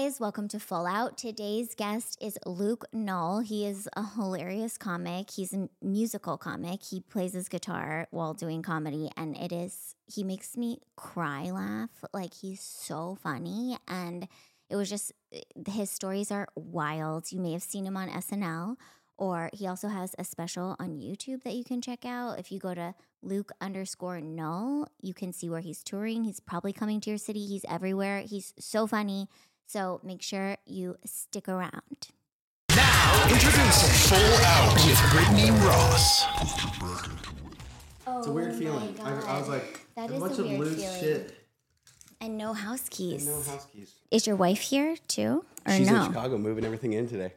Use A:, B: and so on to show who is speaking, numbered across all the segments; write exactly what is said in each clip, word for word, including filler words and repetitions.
A: guys, welcome to Full Out. Today's guest is Luke Null. He is a hilarious comic. He's a musical comic. He plays his guitar while doing comedy, and it is, he makes me cry laugh. Like, he's so funny, and it was just, his stories are wild. You may have seen him on S N L, or he also has a special on YouTube that you can check out. If you go to Luke underscore Null, you can see where he's touring. He's probably coming to your city. He's everywhere. He's so funny. So make sure you stick around.
B: Now, introducing Full Out with Brittany Ross.
A: Oh,
C: it's a weird feeling. I, I was like,
A: that
C: a
A: is
C: bunch
A: a
C: of
A: weird
C: loose
A: feeling.
C: shit.
A: And no house keys.
C: And no house keys.
A: Is your wife here too, or
C: She's
A: no?
C: in Chicago moving everything in today.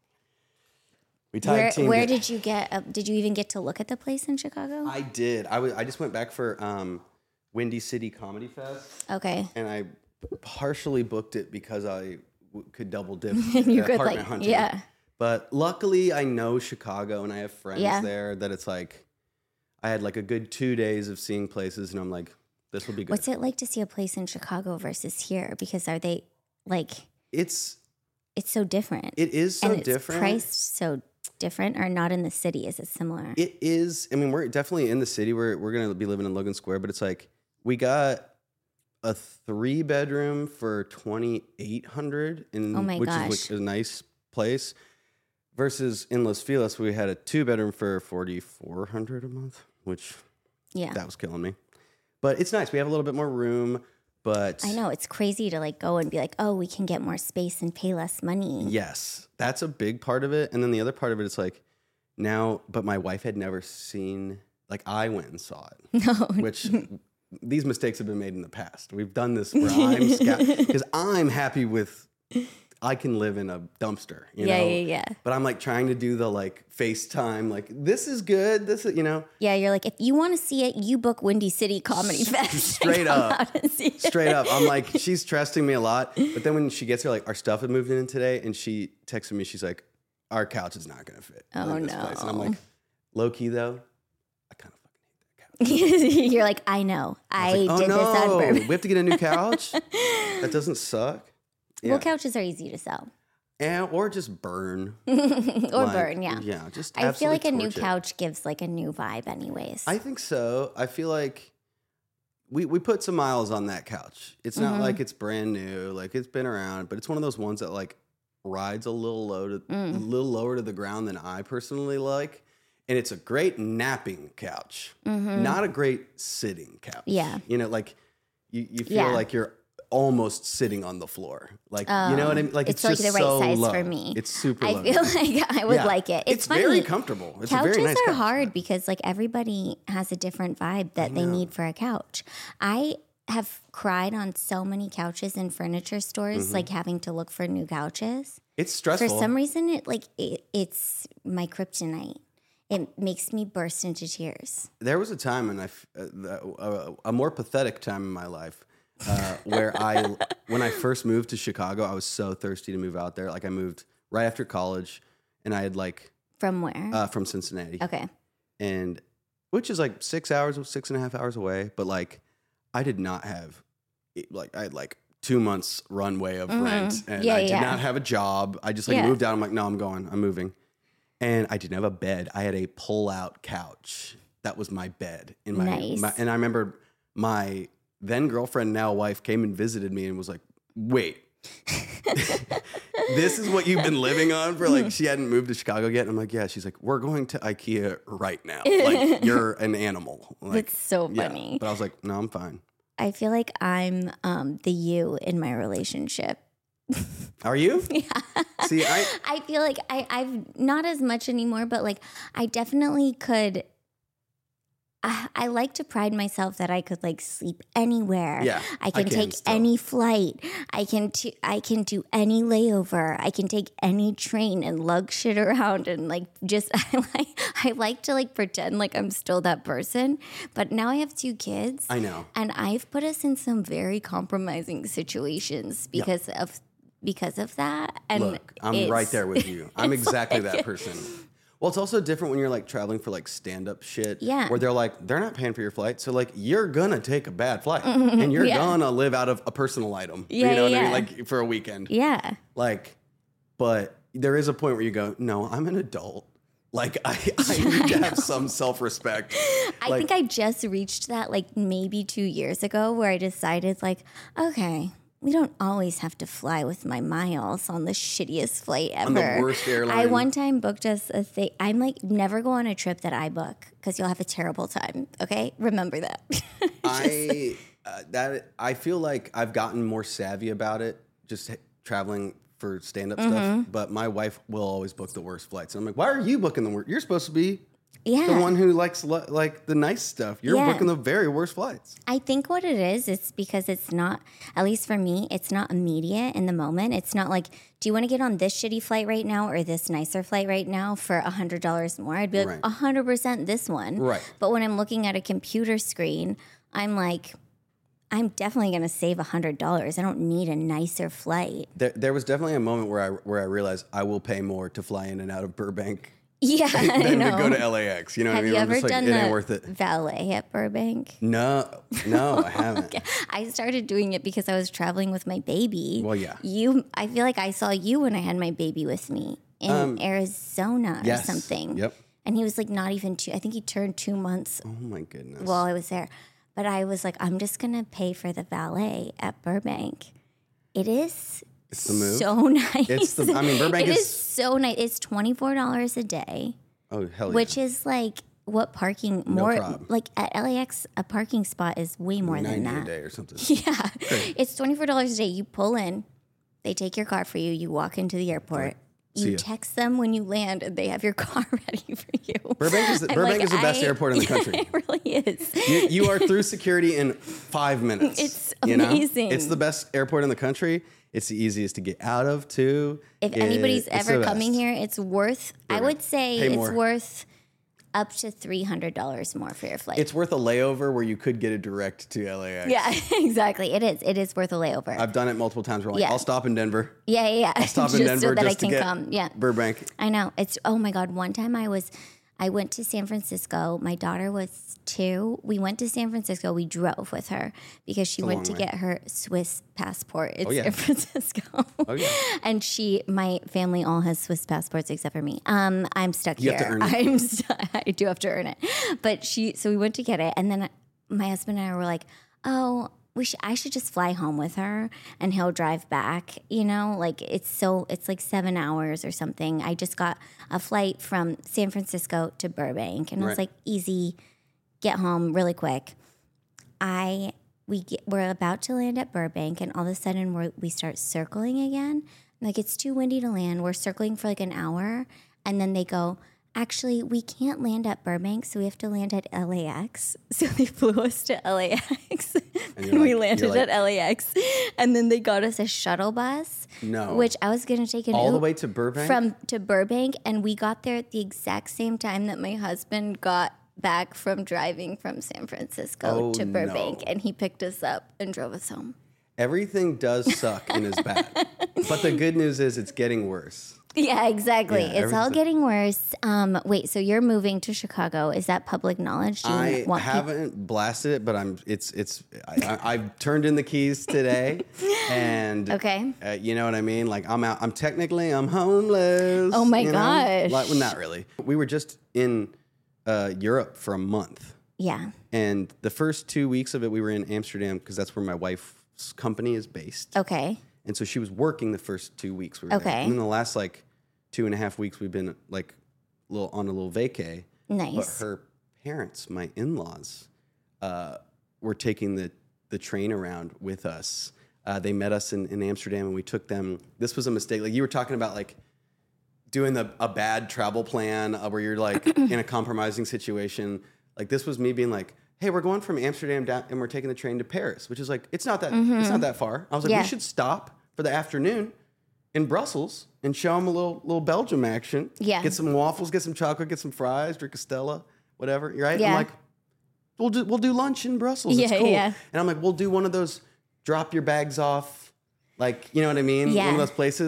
C: We
A: Where,
C: tag teamed
A: where
C: it.
A: did you get? Uh, did you even get to look at the place in Chicago?
C: I did. I was. I just went back for um, Windy City Comedy Fest,
A: Okay.
C: and I partially booked it because I w- could double dip
A: You
C: at
A: could,
C: apartment
A: like,
C: hunting.
A: yeah.
C: But luckily, I know Chicago, and I have friends
A: Yeah.
C: there. That it's like, I had like a good two days of seeing places, and I'm like, this will be good.
A: What's it like to see a place in Chicago versus here? Because are they like?
C: It's
A: It's so different.
C: it is so
A: and it's
C: different.
A: priced so different, or not in the city? Is it similar?
C: It is. I mean, we're definitely in the city. We're we're gonna be living in Logan Square, but it's like we got a three bedroom for twenty eight hundred, in
A: Oh my
C: which
A: gosh.
C: is like a nice place. Versus in Los Feliz, we had a two bedroom for forty four hundred a month, which
A: Yeah.
C: that was killing me. But it's nice. We have a little bit more room. But
A: I know it's crazy to like go and be like, oh, we can get more space and pay less money.
C: yes, that's a big part of it. And then the other part of it is like now, but my wife had never seen, like I went and saw it.
A: No.
C: Which these mistakes have been made in the past. We've done this where I'm because I'm happy with I can live in a dumpster, you
A: Yeah,
C: know.
A: yeah, yeah.
C: But I'm like trying to do the like FaceTime, like this is good. This is, you know,
A: Yeah, you're like, if you want to see it, you book Windy City Comedy Fest.
C: straight
A: Come
C: up.
A: out and see it.
C: straight up. I'm like, she's trusting me a lot. But then when she gets here, like our stuff had moved in today, and she texted me, she's like, our couch is not gonna fit.
A: Oh,
C: in this place. And I'm
A: no.
C: like, low key though, I kind of fucking hate that couch.
A: You're like, I know. I,
C: I was like,
A: did
C: oh
A: this on
C: no,
A: purpose.
C: we have to get a new couch. That doesn't suck. Yeah.
A: Well, couches are easy to sell.
C: And, or just burn.
A: Or
C: Like,
A: burn, yeah.
C: Yeah, just
A: I feel like a new
C: torch it.
A: couch gives like a new vibe anyways.
C: I think so. I feel like we we put some miles on that couch. It's not
A: Mm-hmm.
C: like it's brand new, like it's been around, but it's one of those ones that like rides a little low to,
A: Mm.
C: a little lower to the ground than I personally like. And it's a great napping couch, not a great sitting couch.
A: Mm-hmm. Yeah.
C: You know, like you, you feel
A: Yeah.
C: like you're almost sitting on the floor. Like, you know what I mean? Like
A: it's
C: it's,
A: like
C: just
A: the right
C: so
A: size
C: low.
A: for me.
C: It's super
A: I
C: low.
A: feel like I would
C: Yeah.
A: like it. It's,
C: It's
A: funny.
C: very comfortable. It's a
A: Couches
C: very nice
A: are
C: couch.
A: hard because like everybody has a different vibe that they need for a couch. I have cried on so many couches in furniture stores,
C: Mm-hmm.
A: like having to look for new couches.
C: It's
A: For
C: stressful.
A: some reason, it like it, it's my kryptonite. It makes me burst into tears.
C: There was a time, and I, f- uh, uh, a more pathetic time in my life, uh, where I, when I first moved to Chicago, I was so thirsty to move out there. Like I moved right after college, and I had like
A: From where?
C: uh, from Cincinnati,
A: okay.
C: and which is like six hours, six and a half hours away. But like, I did not have, like, I had like two months runway of rent, and
A: Yeah,
C: I did
A: yeah.
C: not have a job. I just like
A: Yeah.
C: moved out. I'm like, no, I'm going. I'm moving. And I didn't have a bed. I had a pull-out couch. That was my bed in my,
A: Nice.
C: my. And I remember my then girlfriend, now wife, came and visited me and was like, "Wait, this is what you've been living on for?" Like she hadn't moved to Chicago yet. And I'm like, "Yeah." She's like, "We're going to IKEA right now. Like you're an animal." Like,
A: That's so
C: yeah.
A: funny.
C: But I was like, "No, I'm fine."
A: I feel like I'm um, the you in my relationship.
C: Are you? Yeah. See, I
A: I feel like I, I've not as much anymore, but like I definitely could. I, I like to pride myself that I could like sleep anywhere.
C: Yeah,
A: I
C: I
A: can
C: can
A: take
C: still.
A: any flight. I can t- I can do any layover. I can take any train and lug shit around and like just I like I like to like pretend like I'm still that person. But now I have two kids.
C: I know.
A: And I've put us in some very compromising situations because of because of that. And
C: Look, I'm
A: it's-
C: right there with you. I'm exactly that
A: like-
C: person. Well, it's also different when you're like traveling for like stand-up shit.
A: Yeah.
C: Where they're like, they're not paying for your flight. So like, you're gonna take a bad flight and you're
A: Yeah.
C: gonna live out of a personal item.
A: Yeah,
C: You know what
A: yeah.
C: I mean? Like for a weekend.
A: Yeah.
C: Like, but there is a point where you go, no, I'm an adult. Like I, I need to have some self-respect.
A: I
C: Like,
A: think I just reached that like maybe two years ago where I decided like, okay, we don't always have to fly with my miles on the shittiest flight ever.
C: On the worst airline.
A: I one time booked us a thing. I'm like, never go on a trip that I book because you'll have a terrible time. Okay, remember that.
C: I uh, that I feel like I've gotten more savvy about it, just h- traveling for stand-up
A: Mm-hmm.
C: stuff. But my wife will always book the worst flights, and I'm like, "Why are you booking the worst? You're supposed to be
A: yeah.
C: the one who likes lo- like the nice stuff. You're
A: Yeah.
C: booking the very worst flights."
A: I think what it is, it's because it's not, at least for me, it's not immediate in the moment. It's not like, do you want to get on this shitty flight right now or this nicer flight right now for one hundred dollars more? I'd be like,
C: Right.
A: one hundred percent this one.
C: Right.
A: But when I'm looking at a computer screen, I'm like, I'm definitely going to save one hundred dollars. I don't need a nicer flight.
C: There, there was definitely a moment where I where I realized I will pay more to fly in and out of Burbank
A: Yeah, I
C: than
A: know.
C: to go to L A X. You know
A: Have
C: what I mean?
A: you
C: I'm
A: ever
C: just like,
A: done
C: it ain't
A: the
C: worth it.
A: valet at Burbank?
C: No, no, I haven't.
A: I started doing it because I was traveling with my baby.
C: Well, yeah.
A: You, I feel like I saw you when I had my baby with me in Arizona or
C: yes.
A: something.
C: Yep.
A: And he was like not even two, I think he turned two months
C: Oh my goodness.
A: while I was there. But I was like, I'm just going to pay for the valet at Burbank. It is
C: It's the move.
A: so nice.
C: It's the- I mean, Burbank
A: It
C: is-
A: is so nice. It's twenty-four dollars a day.
C: oh hell yeah.
A: Which is like what parking more
C: prob.
A: like at L A X a parking spot is way more than
C: ninety a
A: that.
C: day or something.
A: Yeah. It's twenty-four dollars a day. You pull in, they take your car for you, you walk into the airport.
C: See
A: You
C: ya.
A: text them when you land and they have your car ready for you.
C: Burbank is the,
A: I'm
C: Burbank
A: like,
C: is the best
A: I-
C: airport in the country.
A: It really is.
C: You, you are through security in five minutes.
A: It's
C: you know?
A: amazing.
C: It's the best airport in the country. It's the easiest to get out of too.
A: If
C: It-
A: anybody's
C: it's
A: ever
C: the
A: coming
C: best.
A: here, it's worth I
C: Burbank.
A: would say
C: Pay
A: it's
C: more.
A: worth up to three hundred dollars more for your flight.
C: It's worth a layover where you could get a direct to L A X.
A: yeah, exactly. It is. It is worth a layover.
C: I've done it multiple times. Where I'm like,
A: Yeah.
C: I'll stop in Denver.
A: yeah, yeah, yeah.
C: Stop in
A: just
C: Denver
A: so that
C: just
A: I can
C: to get
A: come. Yeah.
C: Burbank.
A: I know. It's oh my god. One time I was I went to San Francisco. My daughter was two. We went to San Francisco. We drove with her because she went
C: long
A: to
C: way.
A: get her Swiss passport. It's
C: yeah.
A: San Francisco.
C: Oh yeah.
A: And she, my family all has Swiss passports except for me. Um, I'm stuck
C: You
A: here.
C: have to earn it.
A: I'm stu- I do have to earn it. But she, so we went to get it, and then my husband and I were like, "Oh, we should. I should just fly home with her, and he'll drive back." You know, like it's so it's like seven hours or something. I just got a flight from San Francisco to Burbank, and I was
C: Right.
A: like, "Easy, get home really quick." I we get, we're about to land at Burbank, and all of a sudden we we start circling again. Like it's too windy to land. We're circling for like an hour, and then they go, "Actually, we can't land at Burbank, so we have to land at L A X." So they flew us to L A X, and,
C: you're
A: we
C: like-
A: landed
C: you're like-
A: at L A X, and then they got us a shuttle bus.
C: No.
A: which I was gonna take an
C: All the
A: Uber-
C: way to Burbank?
A: from to Burbank, and we got there at the exact same time that my husband got back from driving from San Francisco
C: Oh,
A: to Burbank,
C: no.
A: and he picked us up and drove us home.
C: Everything does suck and is bad. But the good news is it's getting worse.
A: Yeah, exactly.
C: Yeah,
A: it's all
C: everything-
A: getting worse. Um, wait, so you're moving to Chicago? Is that public knowledge? Do you
C: I
A: want peop-
C: haven't blasted it, but I'm. It's it's. I, I, I've turned in the keys today, and
A: Okay.
C: uh, you know what I mean. Like I'm out. I'm technically I'm homeless.
A: Oh my
C: you know?
A: gosh.
C: Like, well, not really. We were just in uh, Europe for a month,
A: Yeah.
C: and the first two weeks of it, we were in Amsterdam because that's where my wife's company is based.
A: Okay.
C: And so she was working the first two weeks we were there.
A: Okay.
C: And then the last like two and a half weeks we've been like little on a little vacay. But
A: Nice.
C: her parents, my in-laws, uh, were taking the, the train around with us. Uh, they met us in, in Amsterdam and we took them. This was a mistake. Like you were talking about like doing the, a bad travel plan uh, where you're like in a compromising situation. Like this was me being like, hey, we're going from Amsterdam down and we're taking the train to Paris, which is like, it's not that, it's not that far. I was like,
A: Yeah.
C: we should stop for the afternoon in Brussels and show them a little, little Belgium action.
A: Yeah.
C: Get some waffles, get some chocolate, get some fries, drink a Stella, whatever. Right?
A: Yeah.
C: I'm like, we'll do, we'll do lunch in Brussels. It's
A: Yeah,
C: cool.
A: yeah.
C: And I'm like, we'll do one of those drop your bags off. Like, you know what I mean?
A: Yeah.
C: One of those places.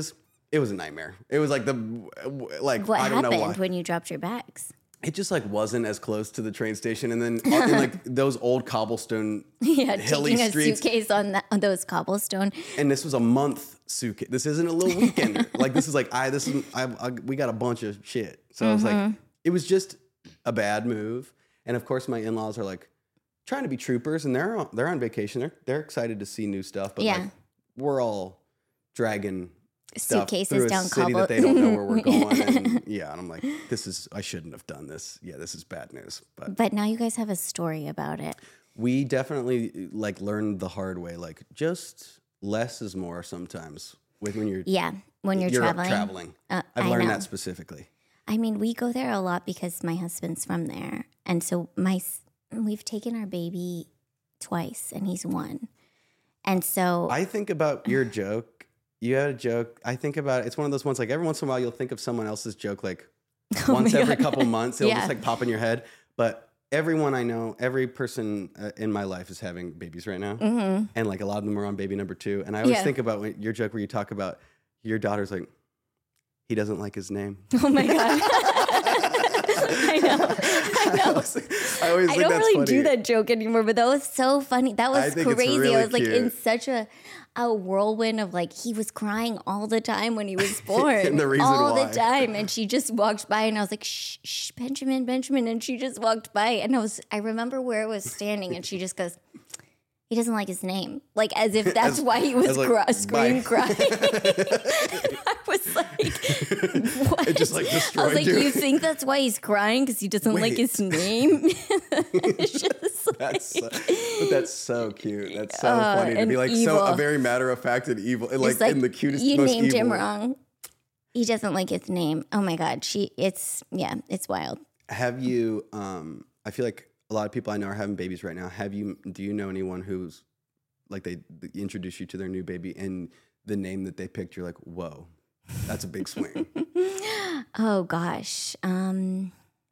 C: it was a nightmare. It was like the like
A: What
C: I don't know why.
A: happened when you dropped your bags?
C: It just like wasn't as close to the train station, and then in, like those old cobblestone
A: Yeah,
C: hilly
A: taking a
C: streets.
A: suitcase on, that, on those cobblestone.
C: And this was a month suitcase. This isn't a little weekender. Like this is like I this is I, I we got a bunch of shit. So mm-hmm. I was like, it was just a bad move. And of course, my in-laws are like trying to be troopers, and they're on, they're on vacation. They're they're excited to see new stuff, but
A: yeah.
C: like we're all dragging stuff
A: suitcases
C: through a
A: down
C: city
A: cobble.
C: that they don't know where we're going. And yeah, and I'm like, this is I shouldn't have done this. Yeah, this is bad news. But
A: but now you guys have a story about it.
C: we definitely like learned the hard way. Like just less is more sometimes. With when you're
A: Yeah, when you're,
C: you're
A: traveling.
C: traveling.
A: Uh,
C: I've
A: I
C: learned
A: know.
C: that specifically.
A: I mean, we go there a lot because my husband's from there, and so my s- we've taken our baby twice, and he's one, and so
C: I think about your joke. You had a joke. I think about it. It's one of those ones like every once in a while you'll think of someone else's joke like
A: Oh
C: once
A: my
C: every
A: God.
C: couple months. It'll
A: Yeah.
C: just like pop in your head. But everyone I know, every person uh, in my life is having babies right now.
A: Mhm.
C: And like a lot of them are on baby number two. And I always
A: Yeah.
C: think about when, your joke where you talk about your daughter's like, he doesn't like his name.
A: Oh my God. I know. I know.
C: I, was like- I always
A: I
C: think
A: don't
C: that's
A: really
C: funny.
A: do that joke anymore, but that was so funny. That
C: I
A: was
C: think it's
A: crazy.
C: really
A: I was like in
C: cute.
A: such a a whirlwind of like he was crying all the time when he was born.
C: And the reason
A: all
C: why.
A: the time. And she just walked by and I was like, shh, shh, Benjamin, Benjamin. And she just walked by and I was I remember where I was standing and she just goes, he doesn't like his name. Like as if that's
C: As-
A: why he was
C: as like,
A: cry, scream
C: bye.
A: crying. I was like, what?
C: It just, like,
A: I
C: destroyed
A: was like,
C: you.
A: you think that's why he's crying? Because he doesn't like
C: Wait.
A: his name? It's just like,
C: That's so, but that's so cute. That's so
A: Uh,
C: funny to
A: and
C: be like so
A: evil.
C: a very matter of fact and evil, and like,
A: it's like
C: in the cutest,
A: you
C: most
A: named
C: evil.
A: him wrong. He doesn't like his name. Oh my God. She, it's, yeah, it's wild.
C: Have you? Um, I feel like a lot of people I know are having babies right now. Have you? Do you know anyone who's like they, they introduce you to their new baby and the name that they picked? You're like, whoa, that's a big swing.
A: Oh gosh. Um,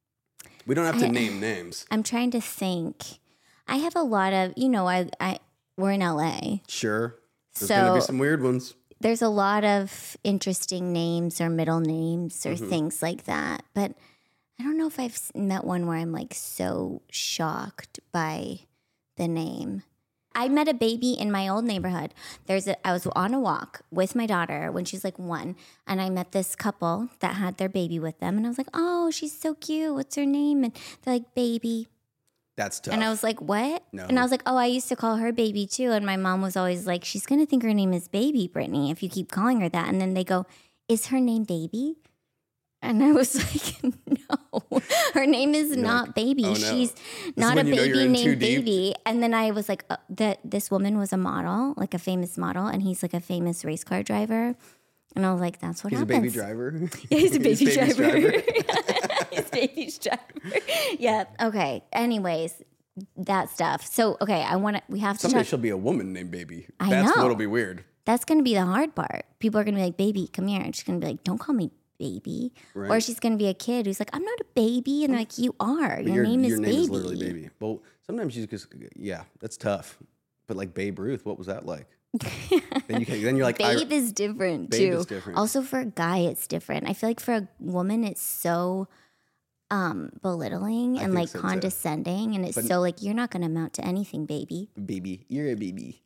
C: We don't have to
A: I-
C: name names.
A: I'm trying to think. I have a lot of, you know, I, I, we're in L A.
C: Sure, there's gonna be
A: So-
C: some weird ones.
A: There's a lot of interesting names or middle names or
C: Mm-hmm.
A: things like that. But I don't know if I've s- met one where I'm like so shocked by the name. I met a baby in my old neighborhood. There's a, I was on a walk with my daughter when she's like one, and I met this couple that had their baby with them, and I was like, "Oh, she's so cute. What's her name?" And they're like, "Baby."
C: That's tough.
A: And I was like, "What?"
C: No.
A: And I was like, "Oh, I used to call her Baby too." And my mom was always like, "She's gonna think her name is Baby, Brittany, if you keep calling her that." And then they go, "Is her name Baby?" And I was like, "No, her name is not
C: like,
A: Baby.
C: oh, no.
A: She's
C: is
A: not a
C: when you know
A: baby
C: you're in too
A: named
C: deep.
A: Baby." And then I was like, uh, "That this woman was a model, like a famous model, and he's like a famous race car driver." And I was like, "That's what
C: He's a
A: happens."
C: baby driver.
A: Yeah, he's a baby
C: baby's
A: driver. He's baby's driver. Yeah. Okay. Anyways, that stuff. So okay, I want to. We have to
C: Someday
A: talk.
C: she'll be a woman named Baby.
A: I
C: That's
A: know.
C: what'll be weird.
A: That's going to be the hard part. People are going to be like, "Baby, come here." And she's going to be like, "Don't call me baby." Or
C: Right.
A: she's going to be a kid who's like, "I'm not a baby," and they're like, "You are.
C: But
A: Your, name is
C: your
A: baby."
C: name is literally Baby. Well, sometimes you just yeah, that's tough. But like Babe Ruth, what was that like? then you can, then you're like I-
A: Babe is different
C: Babe
A: too.
C: is different.
A: Also, for a guy, it's different. I feel like for a woman, it's so um, belittling and
C: think
A: like
C: so, too.
A: condescending, and it's
C: But-
A: so like you're not going to amount to anything, baby.
C: baby, you're a baby.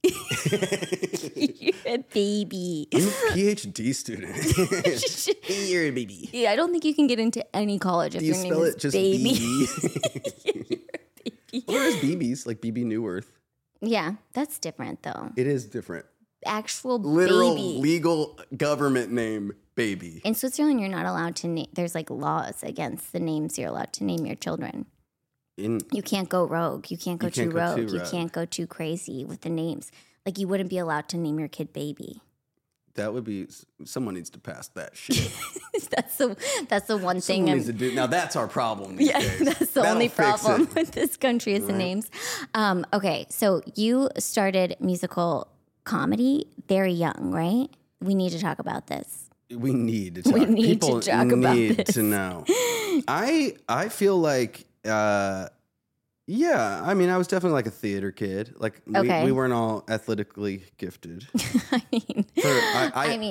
A: You're a baby.
C: I'm a PhD student. You're a baby.
A: Yeah, I don't think you can get into any college if
C: Do you
A: your
C: spell
A: name is
C: it just
A: baby.
C: B B? Well, there is B Bs like B B Newworth.
A: Yeah, that's different though.
C: It is different.
A: Actual
C: Literal
A: baby.
C: legal government name Baby.
A: In Switzerland, you're not allowed to name. There's like laws against the names you're allowed to name your children.
C: In
A: You can't go rogue. You can't go
C: You
A: too
C: can't go
A: rogue.
C: too
A: You
C: rogue.
A: can't go too crazy with the names. Like you wouldn't be allowed to name your kid baby.
C: that would be someone needs to pass that shit.
A: that's the that's the one thing.
C: Someone
A: I'm,
C: needs to do. Now that's our problem. These
A: yeah,
C: days.
A: that's the
C: That'll
A: only
C: fix
A: problem
C: it.
A: with this country is the names. Um, okay, so you started musical comedy very young, right? We need to talk about this.
C: We need to talk.
A: We need to
C: People
A: talk about
C: need
A: this.
C: to know. I I feel like uh, yeah. I mean, I was definitely like a theater kid. Like
A: Okay.
C: we, we weren't all athletically gifted.
A: I mean,
C: For, I, I,
A: I mean,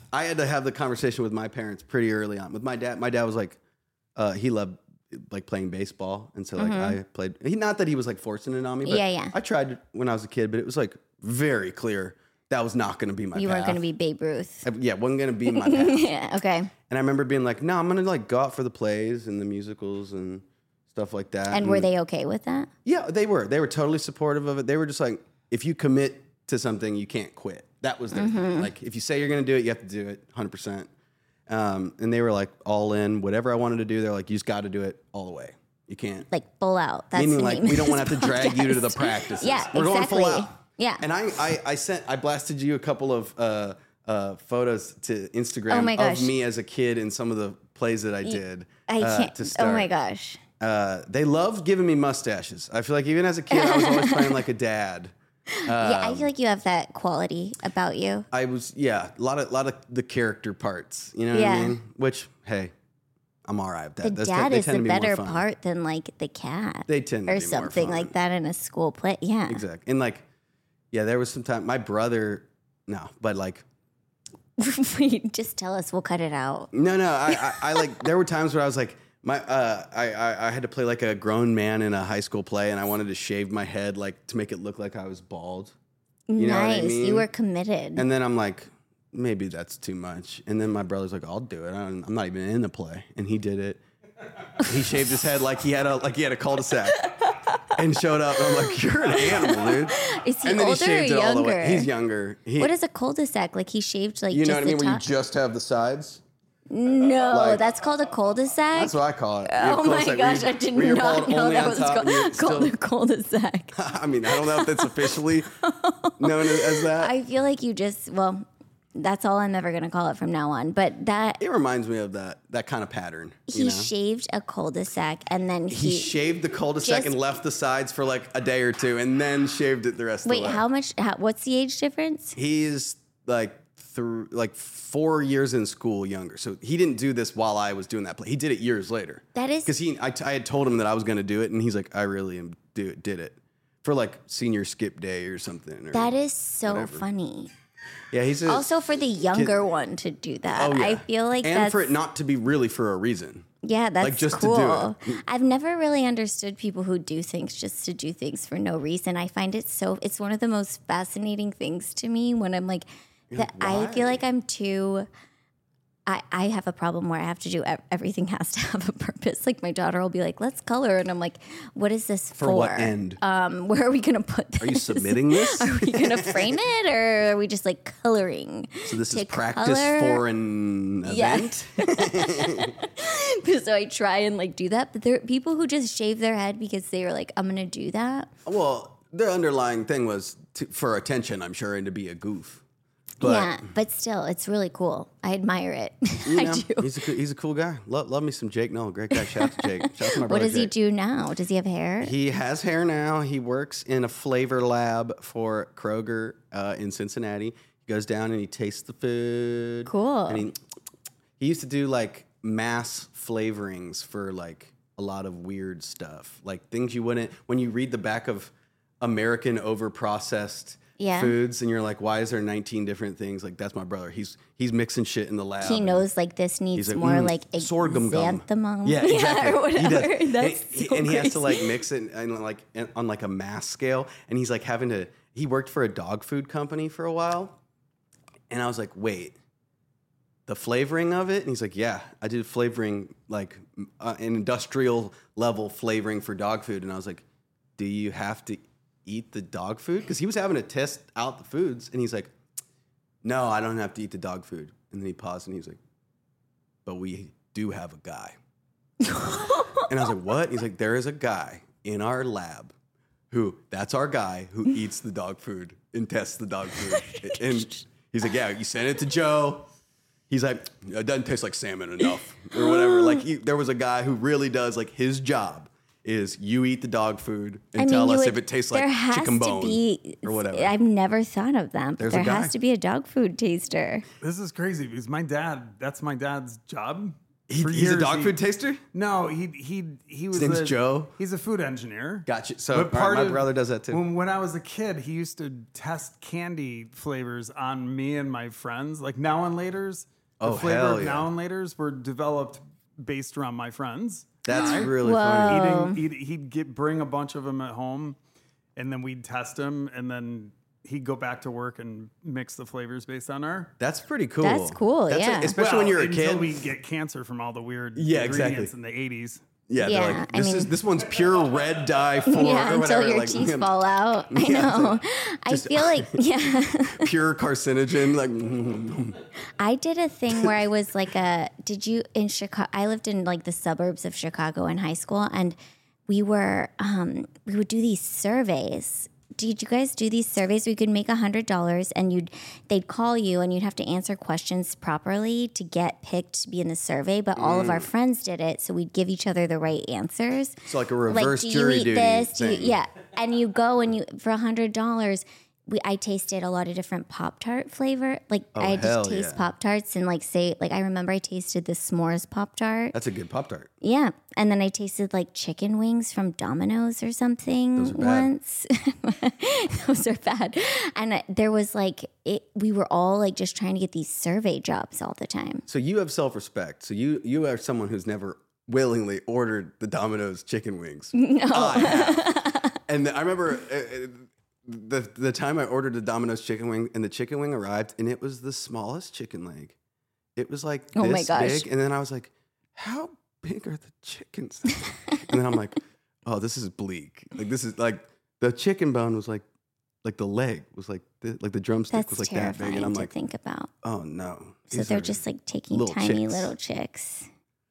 C: I had to have the conversation with my parents pretty early on. With my dad, my dad was like, uh, he loved like playing baseball, and so like mm-hmm. I played. He not that he was like forcing it on me, but
A: yeah, yeah.
C: I tried when I was a kid, but it was like very clear that was not going to be my.
A: You
C: path.
A: weren't going to be Babe Ruth.
C: I, yeah, wasn't going to be my path.
A: yeah, okay.
C: And I remember being like, no, I'm going to like go out for the plays and the musicals and stuff like that.
A: And, and were they okay with that?
C: Yeah, they were. They were totally supportive of it. They were just like, if you commit to something, you can't quit. That was their mm-hmm. thing. Like, if you say you're going to do it, you have to do it one hundred percent. Um, and they were like all in. Whatever I wanted to do, they're like, you just got to do it all the way. You can't.
A: Like, full out. That's
C: meaning
A: the
C: like,
A: name
C: we don't want
A: of
C: to have to
A: podcast.
C: drag you to the practices.
A: Yeah,
C: We're
A: exactly.
C: going full out.
A: Yeah.
C: And I, I, I sent, I blasted you a couple of uh, uh, photos to Instagram
A: oh my gosh.
C: of me as a kid in some of the plays that I did.
A: I
C: uh,
A: can't.
C: To start.
A: Oh my gosh.
C: Uh, they loved giving me mustaches. I feel like even as a kid, I was always playing like a dad. Um,
A: yeah, I feel like you have that quality about you.
C: I was, yeah, a lot of, lot of the character parts. You know what
A: yeah.
C: I mean? Which, hey, I'm all right with that.
A: The
C: That's,
A: dad
C: they
A: is
C: tend
A: the
C: to be
A: better
C: more fun.
A: part than like the cat.
C: They tend to
A: or
C: be more
A: something
C: fun.
A: like that in a school play. Yeah,
C: exactly. And like, yeah, there was some time. My brother, no, but like,
A: Wait, just tell us. We'll cut it out.
C: no, no. I, I, I like. There were times where I was like, my, uh, I, I, I had to play like a grown man in a high school play, and I wanted to shave my head like to make it look like I was bald. You
A: nice.
C: know what I mean?
A: You were committed.
C: And then I'm like, maybe that's too much. And then my brother's like, I'll do it. I'm I'm not even in the play, and he did it. He shaved his head like he had a like he had a cul-de-sac, and showed up. And I'm like, you're an animal, dude.
A: Is he
C: and then
A: older
C: he shaved
A: or
C: it all the
A: younger?
C: way. He's younger. He,
A: What is a cul-de-sac? Like he shaved like
C: you
A: just
C: know what I mean?
A: the
C: Where you
A: top?
C: just have the sides.
A: No,
C: like-
A: that's called a cul-de-sac.
C: That's what I call it. You have
A: Oh my
C: cul-de-sac where
A: gosh,
C: you-
A: I did
C: where you're
A: not
C: bald
A: know
C: only
A: that
C: on
A: was
C: top
A: called,
C: and you're
A: called
C: still-
A: a cul-de-sac.
C: I mean, I don't know if it's officially known as that.
A: I feel like you just, well, that's all I'm ever going to call it from now on. But that,
C: It reminds me of that that kind of pattern.
A: he
C: you know?
A: shaved a cul-de-sac and then he,
C: He shaved the cul-de-sac
A: just-
C: and left the sides for like a day or two, and then shaved it the rest
A: wait,
C: of the way.
A: how much, how, what's the age difference?
C: He's like through like four years in school younger, so he didn't do this while I was doing that play. He did it years later.
A: That is-
C: because he I, I had told him that I was going to do it, and he's like, I really am do it, did it for like senior skip day or something. Or
A: That is so
C: whatever.
A: funny.
C: Yeah, he's a,
A: Also for the younger one to do that.
C: Oh, yeah.
A: I feel like
C: and
A: that's,
C: for it not to be really for a reason.
A: yeah, that's
C: like, just to do
A: cool.
C: it.
A: I've never really understood people who do things just to do things for no reason. I find it so, it's one of the most fascinating things to me when I'm like, that I feel
C: why?
A: like I'm too, I, I have a problem where I have to do, ev- everything has to have a purpose. Like my daughter will be like, let's color. And I'm like, what is this for?
C: For what end?
A: Um, where are we going to put this?
C: Are you submitting this?
A: Are we going to frame it or are we just like coloring?
C: So this
A: to
C: is practice
A: color?
C: for an
A: Yeah.
C: event?
A: So I try and like do that. But there are people who just shave their head because they are like, I'm going to do that.
C: Well, the underlying thing was to, for attention, I'm sure, and to be a goof. But,
A: yeah, but still, it's really cool. I admire it.
C: you
A: I
C: know,
A: do.
C: he's a, coo- he's a cool guy. Love, love me some Jake Knoll. Great guy. Shout out to Jake. Shout out to my
A: What
C: brother
A: does he
C: Jake.
A: do now? Does he have hair?
C: He has hair now. He works in a flavor lab for Kroger uh, in Cincinnati. He goes down and he tastes the food.
A: Cool.
C: And he, he used to do like mass flavorings for like a lot of weird stuff, like things you wouldn't, when you read the back of American overprocessed
A: Yeah.
C: foods and you're like, why is there nineteen different things? Like, that's my brother. He's he's mixing shit in the lab.
A: He
C: and
A: knows like this needs
C: he's like,
A: more
C: "Mm,
A: like
C: sorghum gum."
A: xanthamum.
C: Yeah, exactly.
A: or
C: He
A: whatever.
C: does.
A: That's
C: and, he-
A: so
C: and he has to like
A: crazy.
C: mix it and like in- on like a mass scale. And he's like having to. He worked for a dog food company for a while, and I was like, wait, the flavoring of it? And he's like, yeah, I did flavoring like uh, an industrial level flavoring for dog food. And I was like, do you have to eat the dog food? Because he was having to test out the foods, and he's like, no, I don't have to eat the dog food. And then he paused and he's like, but we do have a guy. And I was like, what? He's like, there is a guy in our lab who, that's our guy who eats the dog food and tests the dog food. And he's like, yeah, you sent it to Joe. He's like, it doesn't taste like salmon enough or whatever. Like he, there was a guy who really does, like his job is you eat the dog food and
A: I mean,
C: tell
A: you
C: us
A: would-
C: if it tastes
A: there
C: like
A: has
C: chicken
A: to
C: bone
A: be,
C: or whatever.
A: I've never thought of that. But
C: There's a
A: there
C: guy.
A: has to be a dog food taster.
D: This is crazy because my dad, that's my dad's job.
C: He,
D: For
C: he's
D: years,
C: a dog
D: he-
C: food taster?
D: No, he he he was.
C: His name's
D: a-
C: Joe?
D: He's a food engineer.
C: Gotcha. So
D: But
C: all right,
D: part
C: my
D: of-
C: brother does that too.
D: When, when I was a kid, he used to test candy flavors on me and my friends. Like Now and Laters. The
C: Oh,
D: flavor
C: hell
D: of
C: yeah.
D: Now and Laters were developed based around my friends.
C: That's
D: and I.
C: really
A: Whoa.
C: funny.
A: Um,
D: Eating, he'd, he'd get bring a bunch of them at home, and then we'd test them, and then he'd go back to work and mix the flavors based on our.
C: That's pretty cool.
A: That's cool,
C: That's
A: yeah.
C: especially when
D: Well,
C: you're a
D: until
C: kid.
D: we get cancer from all the weird
C: Yeah,
D: ingredients
C: exactly.
D: in the eighties.
C: Yeah,
A: Yeah,
C: they're like,
A: I
C: this
A: mean-
C: is this one's pure red dye four
A: Yeah,
C: or
A: until
C: whatever.
A: your
C: like,
A: teeth
C: man,
A: fall out. I
C: Yeah,
A: know. I
C: just-
A: feel like, yeah.
C: pure carcinogen. Like,
A: I did a thing where I was like a, did you, in Chicago, I lived in like the suburbs of Chicago in high school, and we were, um, we would do these surveys. Did you guys do these surveys where you could make a hundred dollars and you'd they'd call you and you'd have to answer questions properly to get picked to be in the survey? But all of our friends did it, so we'd give each other the right answers.
C: it's like a reverse
A: like, do
C: jury
A: you eat
C: duty.
A: this? Do you,
C: thing.
A: yeah, and you go and you for a hundred dollars. We I tasted a lot of different Pop Tart flavor. Like I had to
C: Oh, hell
A: taste
C: yeah.
A: Pop Tarts and like say like I remember I tasted the s'mores Pop Tart.
C: That's a good Pop Tart.
A: Yeah, and then I tasted like chicken wings from Domino's or something
C: Those are bad.
A: once. Those are bad. And uh, there was like it. We were all like just trying to get these survey jobs all the time.
C: So you have self respect. So you you are someone who's never willingly ordered the Domino's chicken wings. No. I have. And I remember uh, uh, the the time I ordered the Domino's chicken wing, and the chicken wing arrived, and it was the smallest chicken leg. It was like
A: Oh
C: this
A: my gosh.
C: big, and then I was like, "How big are the chickens?" And then I'm like, "Oh, this is bleak. Like this is like the chicken bone was like like the leg was like the, like the drumstick
A: That's
C: was like that
A: terrifying
C: big," and I'm
A: to
C: like,
A: think about.
C: "Oh no."
A: So
C: These
A: they're
C: are
A: just like taking
C: little
A: tiny
C: chicks.
A: little chicks.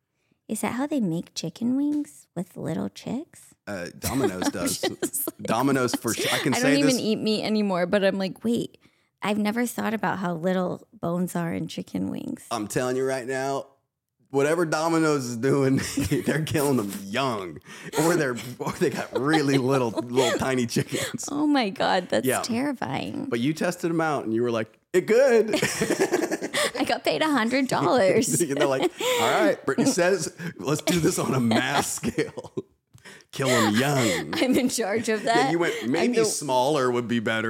A: Is that how they make chicken wings with little chicks?
C: Uh, Domino's does. Domino's for sure. I can
A: I
C: say
A: don't even
C: this.
A: eat meat anymore, but I'm like, wait, I've never thought about how little bones are in chicken wings.
C: I'm telling you right now, whatever Domino's is doing, they're killing them young, or they're or they got really little little tiny chickens.
A: Oh my God, that's
C: Yeah.
A: terrifying.
C: But you tested them out, and you were like, "It good."
A: I got paid a hundred dollars.
C: And they're like, "All right, Brittany says, let's do this on a mass scale. Kill them young."
A: I'm in charge of that.
C: And you went,
A: I'm
C: maybe
A: the-
C: smaller would be better.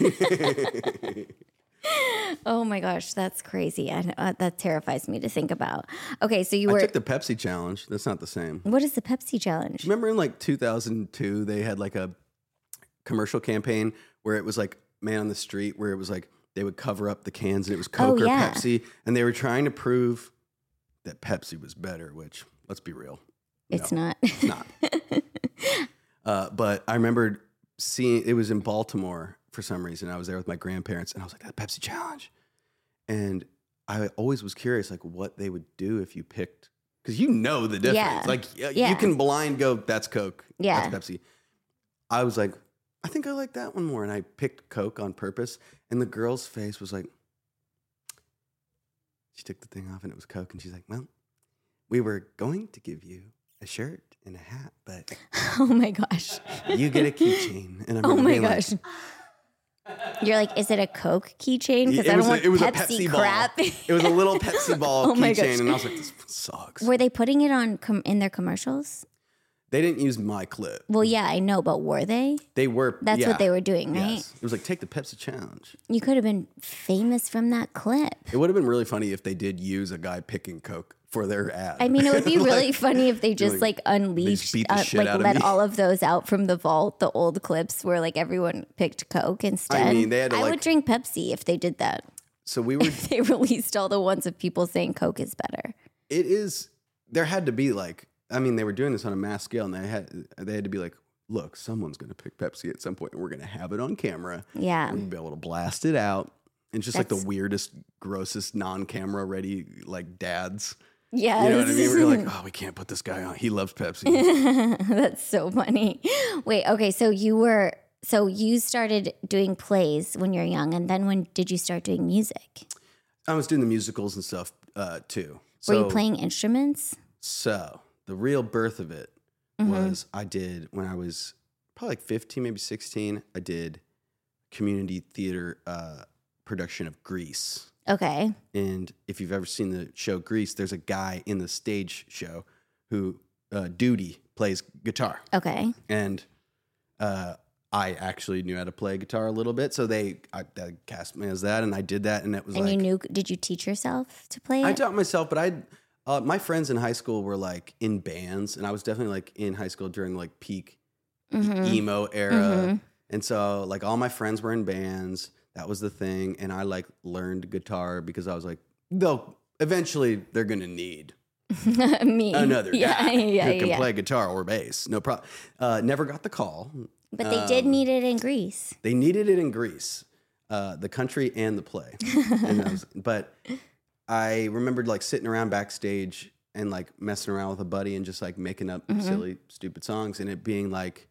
A: Oh my gosh, that's crazy. I, uh, that terrifies me to think about. Okay, so you
C: I
A: were.
C: took the Pepsi challenge. That's not the same.
A: What is the Pepsi challenge?
C: Remember in like two thousand two, they had like a commercial campaign where it was like man on the street, where it was like they would cover up the cans and it was Coke
A: Oh,
C: or
A: yeah.
C: Pepsi, and they were trying to prove that Pepsi was better. Which, let's be real,
A: It's
C: no,
A: not.
C: it's not. uh, but I remember seeing it was in Baltimore for some reason. I was there with my grandparents, and I was like, "That Pepsi challenge," and I always was curious, like what they would do if you picked. Because you know the difference.
A: Yeah.
C: Like y-
A: Yeah.
C: you can blind go, that's Coke.
A: Yeah.
C: That's Pepsi. I was like, I think I like that one more. And I picked Coke on purpose. And the girl's face was like, she took the thing off and it was Coke. And she's like, well, we were going to give you a shirt and a hat, but
A: Oh my gosh.
C: you get a keychain. And I
A: Oh
C: remember
A: my
C: being like,
A: gosh. You're like, is it a Coke keychain? Because
C: it
A: I
C: was
A: don't
C: a,
A: want
C: it was
A: Pepsi,
C: a Pepsi ball.
A: crap.
C: It was a little Pepsi ball
A: Oh my
C: keychain.
A: gosh.
C: And I was like, this sucks.
A: Were they putting it on com- in their commercials?
C: They didn't use my clip.
A: Well, yeah, I know, but were they?
C: They were.
A: That's
C: yeah.
A: what they were doing, right?
C: Yes. It was like, take the Pepsi challenge.
A: You could have been famous from that clip.
C: It would have been really funny if they did use a guy picking Coke for their ad.
A: I mean, it would be
C: Like,
A: really funny if they just
C: like,
A: like unleashed,
C: beat the
A: uh,
C: shit
A: like
C: out of
A: let
C: me.
A: all of those out from the vault, the old clips where like everyone picked Coke instead.
C: I mean, they had to,
A: I
C: like-
A: would drink Pepsi if they did that.
C: So we were.
A: They released all the ones of people saying Coke is better.
C: It is. There had to be like. I mean, they were doing this on a mass scale, and they had they had to be like, look, someone's going to pick Pepsi at some point, and we're going to have it on camera.
A: Yeah.
C: We're going to be able to blast it out. And just like
A: That's-
C: the weirdest, grossest, non-camera ready like dads.
A: Yeah.
C: You know what I mean? We're like, oh, we can't put this guy on. He loves Pepsi.
A: That's so funny. Wait, okay, so you were so you started doing plays when you were young, and then when did you start doing music?
C: I was doing the musicals and stuff uh, too.
A: Were
C: So,
A: you playing instruments?
C: So the real birth of it
A: Mm-hmm.
C: was I did when I was probably like fifteen, maybe sixteen. I did community theater uh, production of Grease.
A: Okay.
C: And if you've ever seen the show Grease, there's a guy in the stage show who, uh, Duty, plays guitar.
A: Okay.
C: And uh, I actually knew how to play guitar a little bit. So they, I, they cast me as that, and I did that. And it was
A: And
C: like.
A: you knew, did you teach yourself to play it?
C: I taught myself, but I, uh, my friends in high school were like in bands, and I was definitely like in high school during like peak
A: Mm-hmm.
C: emo era. And so like all my friends were in bands. That was the thing. And I like learned guitar because I was like, they'll eventually they're going to need
A: Me.
C: another guy
A: yeah, yeah,
C: who can
A: yeah.
C: play guitar or bass. No problem. Uh, never got the call.
A: But they did need it in Greece.
C: They needed it in Greece, uh, the country and the play. and that was, but I remembered like sitting around backstage and like messing around with a buddy and just like making up
A: Mm-hmm.
C: silly, stupid songs, and it being like,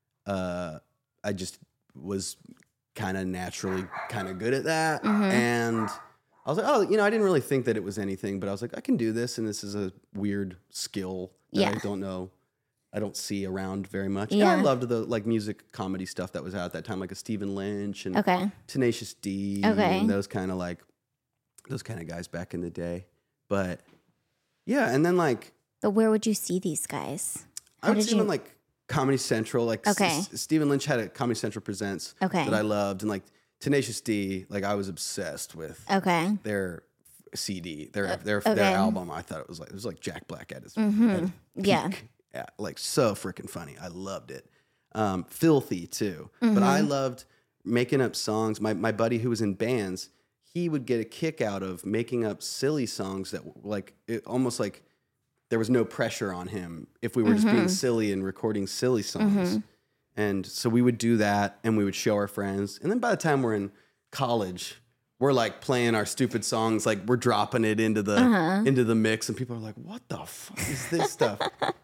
C: uh, I just was kind of naturally kind of good at that.
A: Mm-hmm.
C: And I was like, oh, you know, I didn't really think that it was anything, but I was like, I can do this. And this is a weird skill that
A: Yeah.
C: I don't know. I don't see around very much.
A: Yeah.
C: And I loved the like music comedy stuff that was out at that time, like a Stephen Lynch and
A: Okay.
C: Tenacious D
A: Okay.
C: and those kind of like, those kind of guys back in the day. But yeah. And then like,
A: But where would you see these guys?
C: I
A: How
C: would
A: did
C: see them
A: you-
C: in like Comedy Central. Like
A: Okay.
C: S- S- Stephen Lynch had a Comedy Central Presents
A: Okay.
C: that I loved, and like Tenacious D, like I was obsessed with
A: Okay.
C: their C D, their their
A: okay.
C: their album. I thought it was like it was like Jack Black at his,
A: Mm-hmm.
C: at his
A: Yeah.
C: peak. Yeah, like so freaking funny. I loved it. Um, filthy too, but
A: Mm-hmm.
C: I loved making up songs. My my buddy who was in bands, he would get a kick out of making up silly songs that like it, almost like there was no pressure on him if we were just
A: Mm-hmm.
C: being silly and recording silly songs. And so we would do that, and we would show our friends. And then by the time we're in college, we're like playing our stupid songs, like we're dropping it into the
A: Uh-huh.
C: into the mix, and people are like, "What the fuck is this stuff?"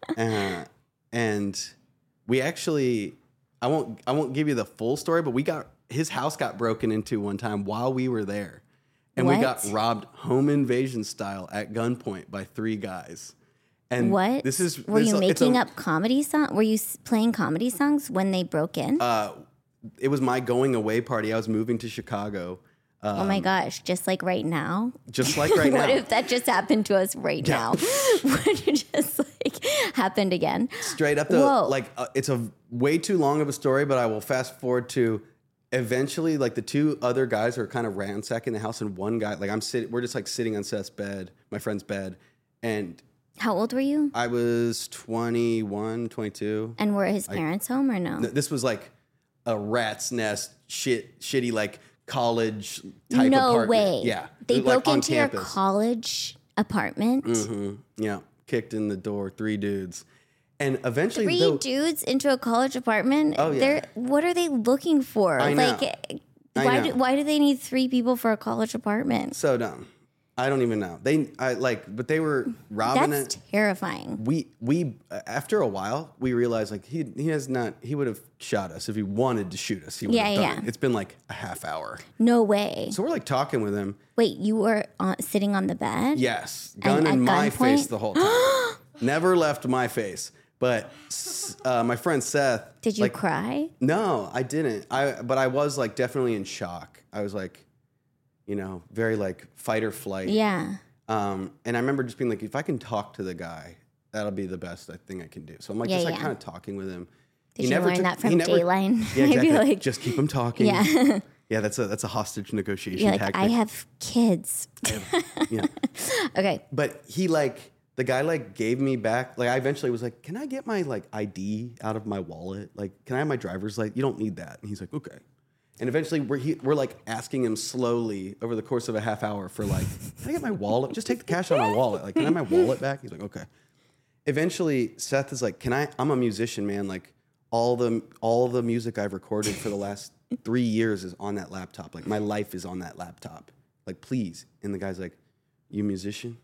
C: uh, and we actually, I won't I won't give you the full story, but we got his house got broken into one time while we were there, and we got
A: What?
C: robbed home invasion style at gunpoint by three guys. And
A: What?
C: this is
A: Were
C: this-
A: you
C: it's a-
A: making up comedy songs? Were you s- playing comedy songs when they broke in?
C: Uh, it was my going away party. I was moving to Chicago,
A: oh my gosh! Just like right now.
C: just like right
A: what
C: now.
A: if that just happened to us right
C: Yeah.
A: now? What if it just like happened again?
C: Straight up, the
A: Whoa.
C: like uh, it's a way too long of a story, but I will fast forward to eventually like the two other guys are kind of ransacking the house, and one guy like I'm sitting, we're just like sitting on Seth's bed, my friend's bed, and
A: How old were you?
C: I was twenty-one, twenty-two.
A: And were his parents home or no?
C: This was like a rat's nest, shit, shitty like college type
A: No
C: apartment.
A: way.
C: Yeah,
A: They
C: like,
A: broke
C: on
A: into your
C: campus.
A: college apartment.
C: Mhm. Yeah, kicked in the door, three dudes, and eventually
A: Three
C: though-
A: dudes into a college apartment.
C: Oh, yeah.
A: They're, what are they looking for?
C: I know.
A: Like,
C: I
A: why
C: know.
A: do why do they need three people for a college apartment?
C: so dumb. I don't even know. They, I like, but they were robbing
A: That's
C: it.
A: terrifying.
C: We, we, after a while, we realized like he, he has not. He would have shot us if he wanted to shoot us. He would
A: Yeah,
C: have done
A: yeah.
C: it. It's been like a half hour.
A: No way.
C: So we're like talking with him.
A: Wait, you were on, sitting on the bed?
C: Yes, gun
A: at
C: in my
A: gunpoint?
C: face the whole time. Never left my face. But s- uh, my friend Seth.
A: Did you
C: like,
A: cry?
C: No, I didn't. I but I was like definitely in shock. I was like, you know, very like fight or flight.
A: Yeah.
C: Um, and I remember just being like, if I can talk to the guy, that'll be the best thing I can do. So I'm like,
A: Yeah,
C: just like
A: yeah.
C: kind of talking with him.
A: Did you learn that from
C: he
A: Dayline?
C: Yeah,
A: Maybe,
C: exactly.
A: like-
C: just keep him talking.
A: Yeah.
C: Yeah, that's a that's a hostage negotiation
A: You're like,
C: tactic.
A: I have kids.
C: yeah.
A: Okay.
C: But he like the guy like gave me back. Like I eventually was like, can I get my like I D out of my wallet? Like, can I have my driver's license? You don't need that. And he's like, okay. And eventually we're he, we're like asking him slowly over the course of a half hour for like, can I get my wallet? Just take the cash out of my wallet. Like, can I have my wallet back? He's like, okay. Eventually Seth is like, can I? I'm a musician, man. Like all the all the music I've recorded for the last three years is on that laptop. Like my life is on that laptop. Like please. And the guy's like, you a musician?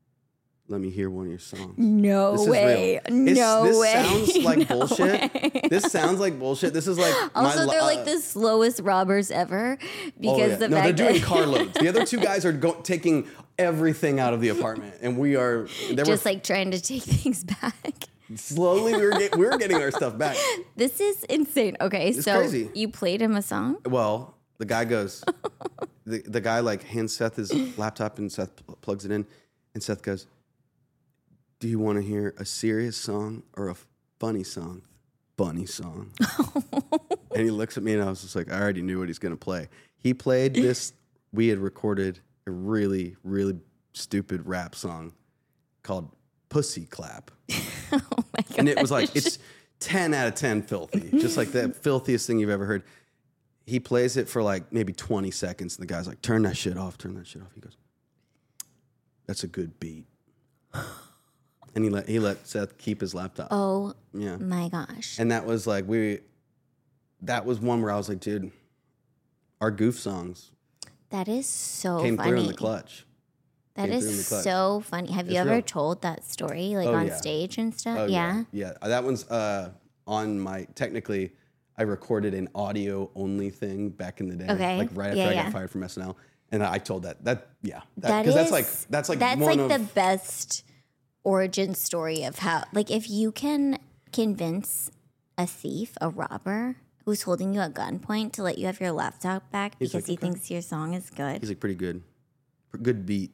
C: Let me hear one of your songs.
A: No
C: This is
A: way.
C: real. It's-
A: No
C: this
A: way.
C: sounds like
A: No
C: bullshit.
A: way.
C: This sounds like bullshit. This is like
A: Also,
C: my, li-
A: they're like
C: uh,
A: the slowest robbers ever because
C: oh, yeah.
A: the
C: no,
A: fact
C: they're doing
A: that
C: carloads. The other two guys are go- taking everything out of the apartment, and we are they
A: just
C: were
A: like trying to take things back.
C: slowly we were get, we were getting our stuff back.
A: This is insane. Okay, so
C: crazy.
A: you played him a song.
C: Well, the guy goes, the, the guy like hands Seth his laptop and Seth pl- plugs it in. And Seth goes, do you want to hear a serious song or a funny song? Funny song. And he looks at me and I was just like, I already knew what he's going to play. He played this. We had recorded a really, really stupid rap song called Pussy Clap.
A: Oh my God.
C: And it was like, it's ten out of ten filthy. Just like the filthiest thing you've ever heard. He plays it for like maybe twenty seconds. And the guy's like, turn that shit off, turn that shit off. He goes, that's a good beat. And he let he let Seth keep his laptop.
A: Oh
C: yeah.
A: my gosh.
C: And that was like, we, that was one where I was like, dude, our goof songs
A: That is so
C: came
A: funny.
C: through in the clutch.
A: That
C: Came through in
A: is
C: the clutch.
A: so funny. Have you
C: It's
A: ever
C: real.
A: told that story like
C: Oh,
A: on
C: yeah.
A: stage and stuff?
C: Oh,
A: yeah.
C: yeah. Yeah. That one's uh, on my, technically, I recorded an audio only thing back in the day.
A: Okay.
C: Like right after
A: Yeah,
C: I
A: yeah.
C: got fired from S N L. And I told that, that, yeah.
A: That
C: Because
A: is
C: that's like, that's like
A: that's
C: one
A: like
C: of,
A: the best origin story of how, like, if you can convince a thief, a robber who's holding you at gunpoint to let you have your laptop back
C: He's
A: because
C: like,
A: he
C: "Okay."
A: thinks your song is good.
C: he's like, pretty good. Good beat.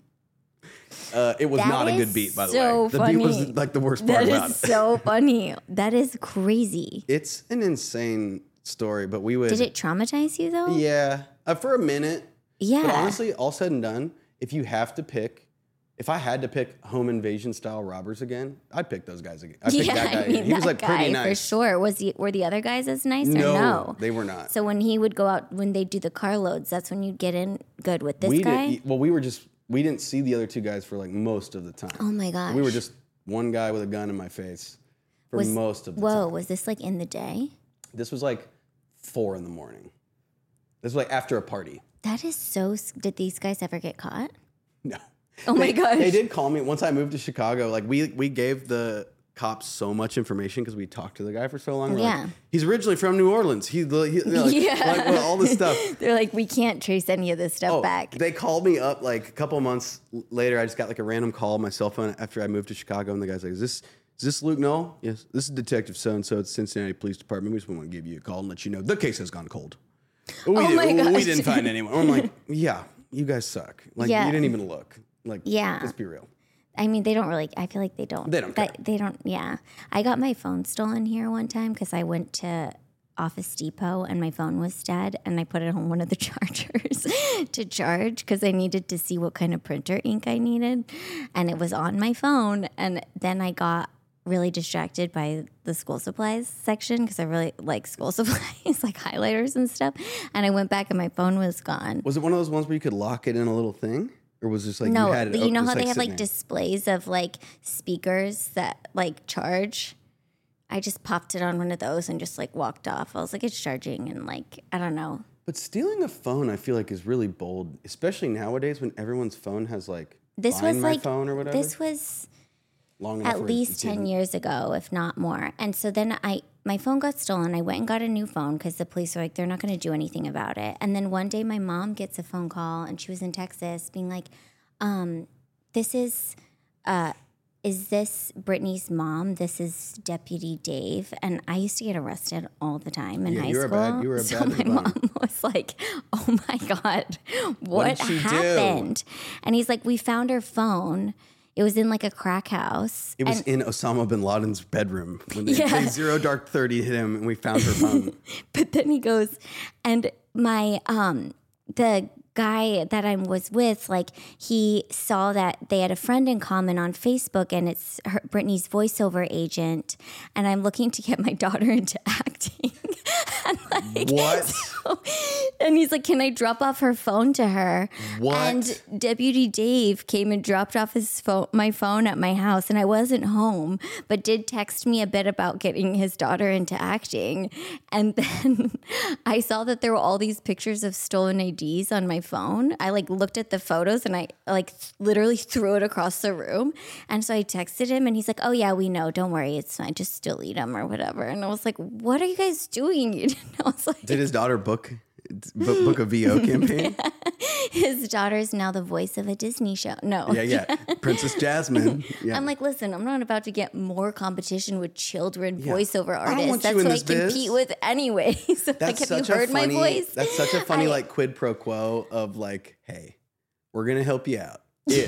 C: Uh, it was
A: That
C: not a
A: is
C: good beat, by the
A: so
C: way. The beat was
A: funny.
C: like the worst part
A: That
C: about
A: is
C: it.
A: so funny. That is crazy.
C: It's an insane story, but we would.
A: Did it traumatize you though?
C: Yeah, uh, for a minute.
A: Yeah.
C: But honestly, all said and done, if you have to pick, if I had to pick home invasion style robbers again, I'd pick those guys again. I'd pick
A: yeah,
C: that guy
A: I mean,
C: again. He was
A: that
C: like pretty
A: guy,
C: nice.
A: for sure. Was he? Were the other guys as nice
C: No,
A: or no?
C: they were not.
A: So when he would go out, when they do the carloads, that's when you'd get in good with this
C: we
A: guy.
C: didn't. Well, we were just we didn't see the other two guys for like most of the time.
A: Oh my gosh.
C: We were just one guy with a gun in my face for
A: Was-
C: most of the
A: Whoa,
C: time.
A: was this like in the day?
C: This was like four in the morning. This was like after a party.
A: That is so. s- Did these guys ever get caught?
C: No.
A: Oh my
C: They-
A: gosh.
C: They did call me once I moved to Chicago. Like we we gave the cops so much information because we talked to the guy for so long. We're
A: Yeah.
C: like, he's originally from New Orleans. He, he like,
A: Yeah.
C: like, well, all this stuff.
A: They're like, we can't trace any of this stuff
C: Oh,
A: back.
C: they called me up like a couple months later. I just got like a random call on my cell phone after I moved to Chicago, and the guy's like, "Is this is this Luke Knoll? Yes, this is Detective So and So at Cincinnati Police Department. We just want to give you a call and let you know the case has gone cold. We,
A: Oh
C: did,
A: my
C: we
A: gosh.
C: didn't find anyone." I'm like, "Yeah, you guys suck. Like
A: Yeah.
C: you didn't even look. Like
A: Yeah.
C: let's be real."
A: I mean, they don't really. I feel like they don't.
C: They don't
A: that-
C: care.
A: They don't. Yeah. I got my phone stolen here one time because I went to Office Depot and my phone was dead, and I put it on one of the chargers to charge because I needed to see what kind of printer ink I needed, and it was on my phone. And then I got really distracted by the school supplies section because I really like school supplies, like highlighters and stuff. And I went back and my phone was gone.
C: Was it one of those ones where you could lock it in a little thing, or was it just like
A: No,
C: you had it?
A: you
C: op-
A: know
C: just,
A: how they have
C: sitting
A: like
C: there?
A: displays of like speakers that like charge? I just popped it on one of those and just like walked off. I was like, it's charging, and like, I don't know.
C: But stealing a phone, I feel like, is really bold, especially nowadays when everyone's phone has like
A: This
C: Find
A: was
C: My
A: like,
C: phone or whatever.
A: this was
C: Long enough
A: at
C: where you
A: least ten
C: didn't-
A: years ago, if not more. And so then I, my phone got stolen. I went and got a new phone because the police were like, they're not going to do anything about it. And then one day my mom gets a phone call, and she was in Texas being like, um, this is, uh, is this Brittany's mom? This is Deputy Dave. And I used to get arrested all the time in
C: Yeah,
A: high
C: you were a
A: school.
C: bad- you were a
A: so
C: bad
A: my
C: bunny.
A: mom was like, oh my God, what,
C: did she do?
A: happened? And he's like, we found her phone. It was in like a crack house.
C: It was
A: And-
C: in Osama bin Laden's bedroom when they,
A: Yeah.
C: they zero dark thirty hit him, and we found her phone.
A: But then he goes, and my um the guy that I was with, like, he saw that they had a friend in common on Facebook, and it's her, Brittany's voiceover agent, and I'm looking to get my daughter into acting. And like,
C: What?
A: so- and he's like, can I drop off her phone to her?
C: What?
A: And Deputy Dave came and dropped off his phone, my phone at my house, and I wasn't home, but did text me a bit about getting his daughter into acting. And then I saw that there were all these pictures of stolen I Ds on my phone. I like looked at the photos and I like literally threw it across the room. And so I texted him, and he's like, oh yeah, we know. Don't worry. It's fine. Just delete them or whatever. And I was like, what are you guys doing? I was like,
C: Did his daughter book book, book a V O campaign?
A: his daughter's now the voice of a Disney show. No.
C: Yeah, yeah. Princess Jasmine. Yeah.
A: I'm like, listen, I'm not about to get more competition with children
C: Yeah.
A: voiceover
C: I don't
A: artists.
C: want
A: That's
C: you in
A: what I
C: this
A: compete
C: biz.
A: with anyway. So like,
C: That's
A: have you
C: such a
A: heard
C: funny,
A: my voice?
C: That's such a funny
A: I-
C: like quid pro quo of like, hey, we're gonna help you out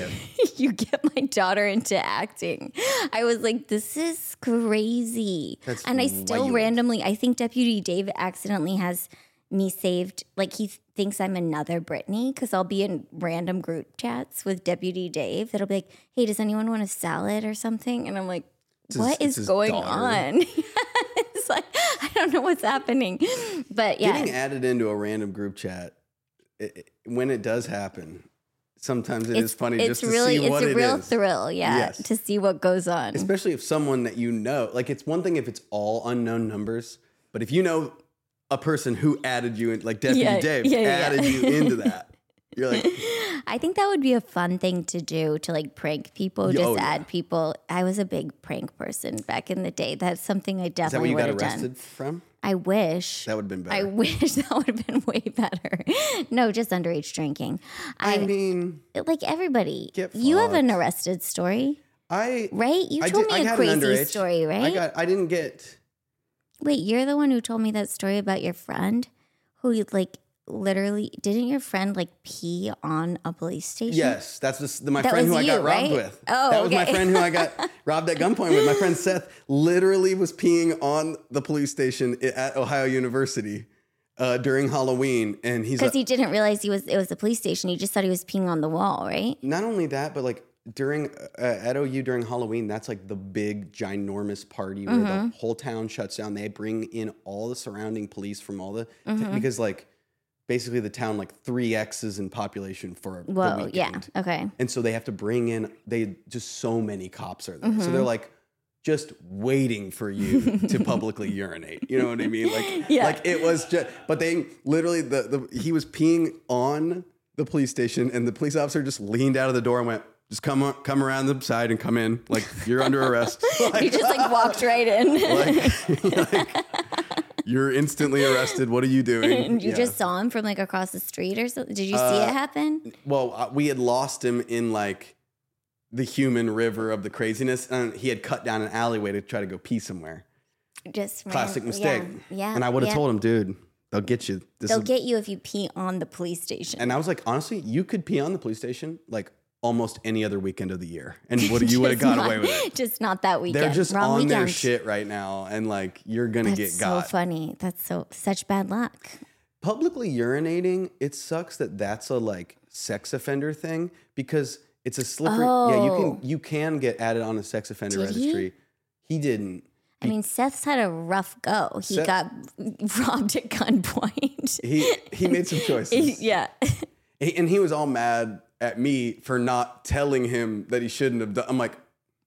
C: if
A: You get my daughter into acting. I was like, this is crazy.
C: That's
A: and I still
C: wild.
A: randomly, I think Deputy Dave accidentally has me saved. Like he th- thinks I'm another Brittany because I'll be in random group chats with Deputy Dave that'll be like, hey, does anyone want a salad or something? And I'm like,
C: his-
A: what
C: it's
A: is
C: his
A: going
C: daughter.
A: on? It's like, I don't know what's happening. But yeah.
C: getting added into a random group chat, it, it- when it does happen, sometimes it is funny
A: it's
C: just to
A: really,
C: see what
A: it's a
C: it
A: real
C: is.
A: thrill, yeah,
C: Yes.
A: to see what goes on.
C: Especially if someone that you know, like it's one thing if it's all unknown numbers, but if you know a person who added you in, like Deputy
A: Yeah,
C: Dave
A: yeah, yeah,
C: added
A: yeah.
C: you into that, you're like,
A: I think that would be a fun thing to do to like prank people,
C: Yeah,
A: just
C: oh, yeah.
A: add people. I was a big prank person back in the day. That's something I
C: is that where
A: definitely
C: you
A: would
C: got
A: have done.
C: arrested from?
A: I wish.
C: That would have been better.
A: I wish that would have been way better. No, just underage drinking.
C: I,
A: I,
C: mean,
A: like everybody.
C: Get
A: You have an
C: fucked.
A: arrested story,
C: I
A: right? You
C: I
A: told
C: did-
A: me
C: I
A: a
C: got an
A: crazy
C: underage.
A: story, right?
C: I got. I didn't get.
A: Wait, you're the one who told me that story about your friend who like literally didn't your friend like pee on a police station?
C: Yes, that's just the, my
A: That
C: friend who
A: was
C: I got
A: you,
C: robbed
A: right?
C: with.
A: Oh,
C: that was my
A: okay.
C: friend who I got robbed at gunpoint with. My friend Seth literally was peeing on the police station i- at Ohio University uh, during Halloween, and he's
A: Because
C: like,
A: he didn't realize he was it was the police station. He just thought he was peeing on the wall, right?
C: not only that, but like during uh, at O U during Halloween, that's like the big ginormous party where
A: Mm-hmm.
C: the whole town shuts down. They bring in all the surrounding police from all the
A: Mm-hmm.
C: because like basically the town like three X's in population for the
A: Whoa,
C: weekend.
A: yeah, okay.
C: And so they have to bring in, they just so many cops are there.
A: Mm-hmm.
C: So they're like just waiting for you to publicly urinate. You know what I mean? Like,
A: Yeah.
C: like it was just, but they literally, the, the he was peeing on the police station and the police officer just leaned out of the door and went, just come on, come around the side and come in. Like, you're under arrest. Like,
A: He just like walked right in.
C: like, like, you're instantly arrested. What are you doing?
A: And you
C: Yeah.
A: just saw him from like across the street or something. Did you see
C: Uh,
A: it happen?
C: Well, uh, we had lost him in like the human river of the craziness, and he had cut down an alleyway to try to go pee somewhere.
A: Just
C: Classic
A: ran-
C: mistake.
A: Yeah, yeah.
C: And I would have
A: yeah.
C: told him, dude, they'll get you. This
A: They'll
C: is,
A: get you if you pee on the police station.
C: and I was like, honestly, you could pee on the police station like almost any other weekend of the year, and what you would have
A: Just
C: got
A: not-
C: away with it.
A: Just not that weekend.
C: They're just
A: Wrong
C: on their
A: weekend.
C: shit right now, and like you're gonna
A: That's
C: get
A: so
C: got.
A: funny. That's so such bad luck.
C: Publicly urinating, it sucks that that's a like sex offender thing because it's a slippery. Yeah, you
A: Oh.
C: can you can get added on a sex offender
A: Did he?
C: registry. He didn't.
A: I mean, Seth's had a rough go. He
C: Seth-
A: got robbed at gunpoint.
C: He he made some choices.
A: yeah.
C: He- and he was all mad at me for not telling him that he shouldn't have done. I'm like,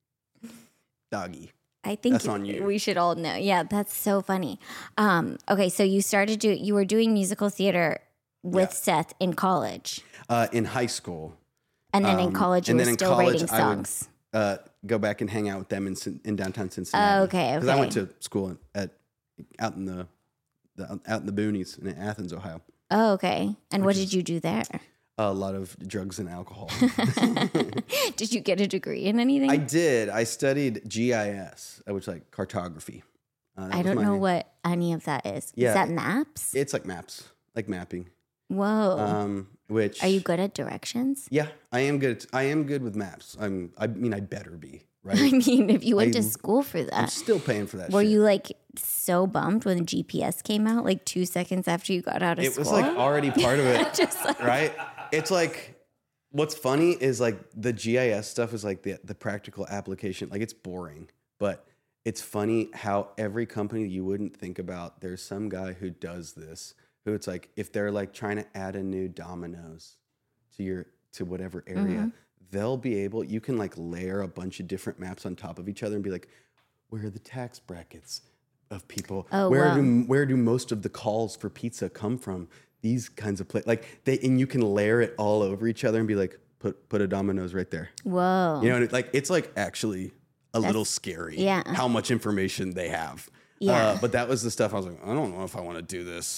C: doggy.
A: I think
C: That's on you.
A: we should all know. Yeah, that's so funny. Um, okay, so you started do you were doing musical theater with
C: Yeah.
A: Seth in college,
C: Uh, in high school,
A: and then in
C: Um,
A: college you
C: and
A: were
C: then in
A: still
C: college,
A: writing
C: I would-
A: songs.
C: uh, go back and hang out with them in Cin- in downtown Cincinnati.
A: Oh, okay,
C: Because I went
A: okay.
C: to school at out in the, the out in the boonies in Athens, Ohio.
A: Oh, okay. And what did you do there?
C: A lot of drugs and alcohol.
A: Did you get a degree in anything?
C: I did. I studied G I S, uh, which is like cartography. Uh, that
A: I
C: was
A: don't
C: my-
A: know what any of that is.
C: Yeah.
A: Is that maps?
C: It's like maps, like mapping.
A: Whoa.
C: Um, which
A: Are you good at directions?
C: Yeah, I am good. At, I am good with maps. I'm. I mean, I better be right.
A: I mean, if you went
C: I-
A: to school for
C: I'm
A: that,
C: still paying for that.
A: were
C: shit.
A: you like so bummed when the G P S came out, like two seconds after you got out of
C: It
A: school?
C: was like already part of it,
A: Just like,
C: right? It's like what's funny is like the G I S stuff is like the the practical application. Like it's boring, but it's funny how every company you wouldn't think about, there's some guy who does this. Who it's like if they're like trying to add a new Domino's to your to whatever area,
A: Mm-hmm.
C: they'll be able. You can like layer a bunch of different maps on top of each other and be like, where are the tax brackets of people?
A: Oh,
C: where
A: wow.
C: do where do most of the calls for pizza come from? These kinds of places, like they, and you can layer it all over each other and be like, put put a Domino's right there.
A: whoa.
C: You know, and it, like it's like actually a little scary.
A: yeah.
C: how much information they have.
A: Yeah.
C: Uh, but that was the stuff I was like, I don't know if I want to do this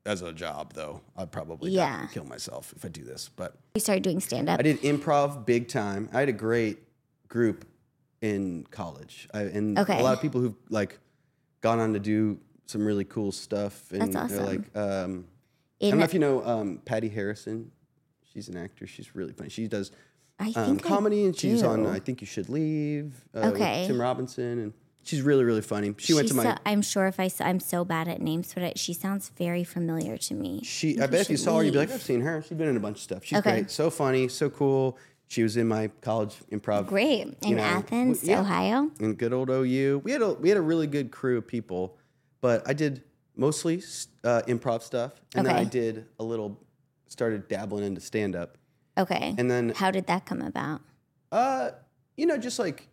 C: as a job, though, I'd probably
A: Yeah.
C: kill myself if I do this. But
A: You started doing stand up.
C: I did improv big time. I had a great group in college, I, and
A: Okay.
C: a lot of people who've like gone on to do some really cool stuff. And
A: That's
C: they're
A: awesome.
C: like, um, I
A: In-
C: don't know if you know um, Patty Harrison. She's an actor. She's really funny. She does
A: I
C: um,
A: think I
C: comedy, and she's on
A: do.
C: I Think You Should Leave. Uh,
A: Okay.
C: with Tim Robinson, and she's really really funny. She went to
A: She's
C: my.
A: so- I'm sure if I s- I'm so bad at names, but it, she sounds very familiar to me.
C: She,
A: think
C: I
A: you
C: bet if you
A: should
C: saw her, you'd be like,
A: leave.
C: I've seen her. She's been in a bunch of stuff. She's
A: Okay.
C: great, so funny, so cool. She was in my college improv.
A: Great in
C: you know,
A: Athens,
C: w- yeah.
A: Ohio.
C: In good old O U. We had a we had a really good crew of people, but I did mostly uh, improv stuff, and then I
A: Okay.
C: did a little, started dabbling into stand up,
A: Okay.
C: and then
A: How did that come about?
C: uh, you know, just like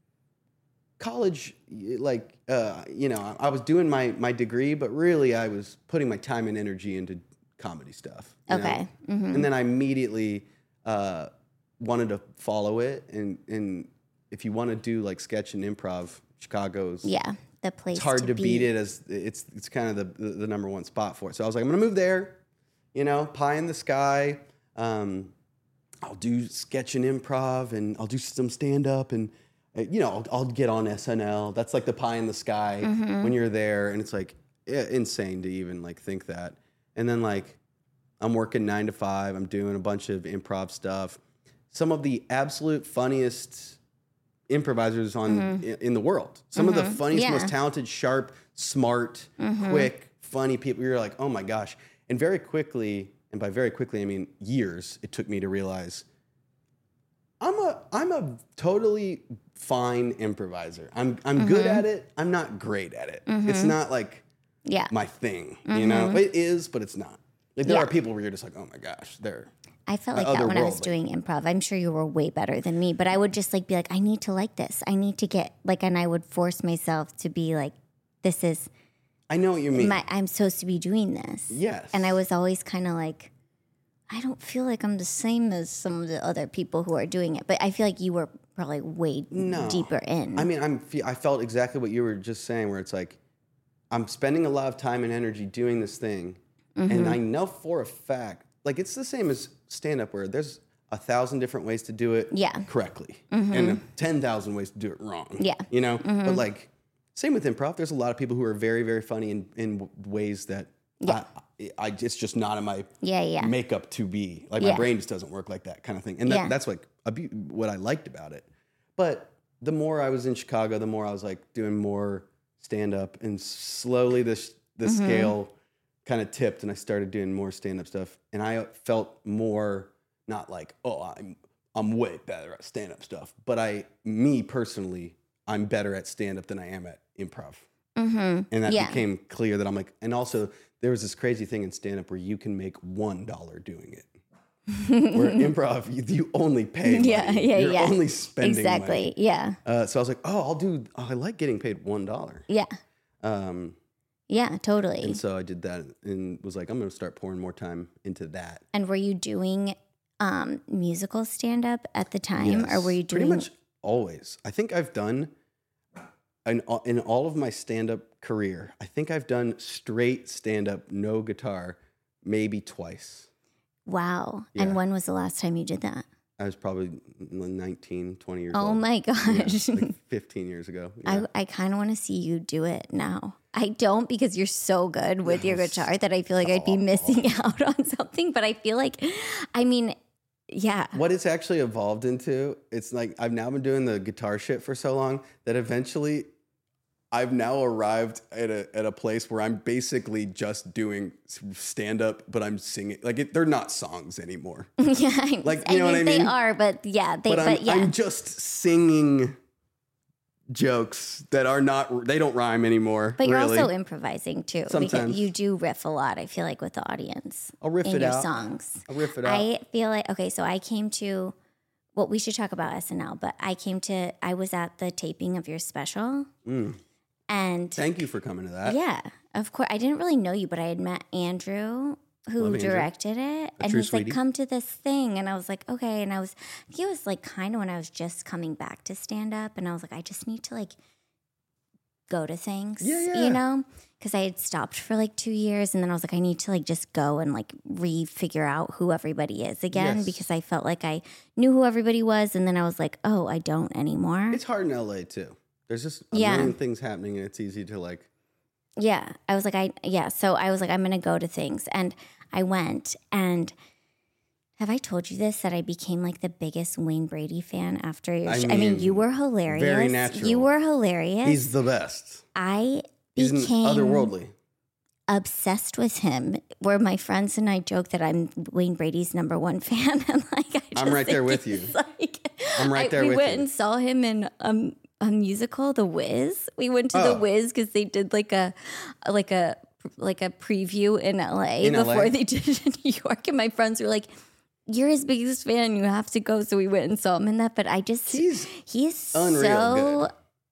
C: college, y- like uh, you know, I I was doing my my degree, but really I was putting my time and energy into comedy stuff. you know?
A: Okay. Mhm.
C: And then I immediately uh, wanted to follow it, and and if you want to do like sketch and improv, Chicago's
A: Yeah, the place.
C: it's hard to,
A: be.
C: beat it as it's it's kind of the, the the number one spot for it. So I was like, I'm gonna move there, you know, pie in the sky. Um, I'll do sketch and improv, and I'll do some stand up, and uh, you know, I'll, I'll get on S N L. That's like the pie in the sky
A: Mm-hmm.
C: when you're there, and it's like yeah, insane to even like think that. And then like I'm working nine to five. I'm doing a bunch of improv stuff. Some of the absolute funniest improvisers on in, in the world. Some of the funniest,
A: Mm-hmm. Yeah.
C: most talented, sharp, smart, quick, funny people. You're like, oh my gosh. And very quickly, and by very quickly I mean years, it took me to realize I'm a I'm a totally fine improviser. I'm I'm good
A: Mm-hmm.
C: at it. I'm not great at it. It's not like
A: Yeah.
C: my thing, you know? It is, but it's not. Like there
A: Yeah.
C: are people where you're just like, oh my gosh, they're
A: I felt
C: uh,
A: like that when I was
C: otherworldly.
A: doing improv. I'm sure you were way better than me, but I would just like be like, I need to like this. I need to get like, and I would force myself to be like, this is
C: I know what you mean.
A: my, I'm supposed to be doing this.
C: Yes.
A: And I was always kind of like, I don't feel like I'm the same as some of the other people who are doing it, but I feel like you were probably way
C: No.
A: deeper in.
C: I mean, I'm fe- I felt exactly what you were just saying, where it's like I'm spending a lot of time and energy doing this thing,
A: Mm-hmm.
C: and I know for a fact, like it's the same as stand up, where there's a thousand different ways to do it
A: Yeah. Mm-hmm.
C: correctly, and ten thousand ways to do it wrong.
A: Yeah.
C: you know. But like, same with improv. There's a lot of people who are very, very funny in in w- ways that I, I it's just not in my
A: Yeah, yeah.
C: makeup to be. Like my
A: Yeah.
C: brain just doesn't work like that kind of thing, and that,
A: Yeah.
C: that's like a be- what I liked about it. But the more I was in Chicago, the more I was like doing more stand up, and slowly this the
A: Mm-hmm.
C: scale kind of tipped, and I started doing more stand up stuff, and I felt more not like, oh, I'm I'm way better at stand up stuff, but I me personally, I'm better at stand up than I am at improv.
A: mm-hmm.
C: And that
A: Yeah.
C: became clear that I'm like, and also there was this crazy thing in stand up where you can make one dollar doing it. Where improv, you, you only pay money.
A: Yeah, yeah,
C: You're
A: yeah.
C: only spending
A: Exactly.
C: money.
A: Yeah.
C: Uh, so I was like, oh, I'll do. Oh, I like getting paid one dollar.
A: Yeah.
C: Um,
A: Yeah, totally.
C: and so I did that, and was like, I'm going to start pouring more time into that.
A: And were you doing um, musical stand up at the time, or were you
C: Yes,
A: doing?
C: pretty much always? I think I've done in in all of my stand up career. I think I've done straight stand up, no guitar, maybe twice.
A: Wow.
C: Yeah.
A: And when was the last time you did that?
C: I was probably nineteen, twenty years
A: Oh
C: old.
A: my gosh.
C: Yeah, like fifteen years ago. Yeah.
A: I, I kind of want to see you do it now. I don't, because you're so good with your guitar that I feel like I'd be missing out on something. But I feel like, I mean, yeah.
C: What it's actually evolved into, it's like I've now been doing the guitar shit for so long that eventually I've now arrived at a at a place where I'm basically just doing stand up, but I'm singing. Like it, they're not songs anymore.
A: Yeah. I-
C: Like, you know what I
A: They
C: mean?
A: are, but yeah. They,
C: But,
A: but,
C: I'm,
A: yeah.
C: I'm just singing jokes that are not, they don't rhyme anymore.
A: But you're
C: really.
A: also improvising too. Because
C: Sometimes.
A: you do riff a lot, I feel like, with the audience.
C: I'll riff
A: in
C: it
A: your
C: out.
A: songs.
C: I'll riff it out.
A: I feel like, okay, so I came to, well, we should talk about S N L, but I came to, I was at the taping of your special.
C: Mm.
A: And
C: Thank you for coming to that.
A: yeah, of course. I didn't really know you, but I had met Andrew, who
C: Love Andrew.
A: directed it. and
C: true
A: he's like,
C: sweetie.
A: come to this thing. And I was like, okay. And I was, I think it was like kind of when I was just coming back to stand up. And I was like, I just need to like go to things,
C: Yeah, yeah.
A: you know, because I had stopped for like two years and then I was like, I need to like just go and like re-figure out who everybody is again
C: Yes.
A: because I felt like I knew who everybody was. And then I was like, oh, I don't anymore.
C: It's hard in L A too. There's just a
A: Yeah.
C: million things happening, and it's easy to like.
A: Yeah. I was like, I, yeah. So I was like, I'm going to go to things. And I went. And have I told you this, that I became like the biggest Wayne Brady fan after your
C: I
A: show? I mean,
C: mean,
A: you were hilarious.
C: very natural.
A: You were hilarious.
C: He's the best.
A: I
C: He's
A: became
C: otherworldly.
A: obsessed with him. Where my friends and I joke that I'm Wayne Brady's number one fan. And like, I just
C: I'm right there
A: think
C: with you.
A: he's Like,
C: I'm right
A: I-
C: there
A: we
C: with
A: went
C: you.
A: and saw him in um, a musical, The Wiz. We went to
C: Oh.
A: The Wiz because they did like a like a like a preview in L A
C: In L A?
A: before they did it in New York. And my friends were like, "You're his biggest fan. You have to go." So we went and saw him in that. But I just
C: He's
A: he's
C: unreal
A: so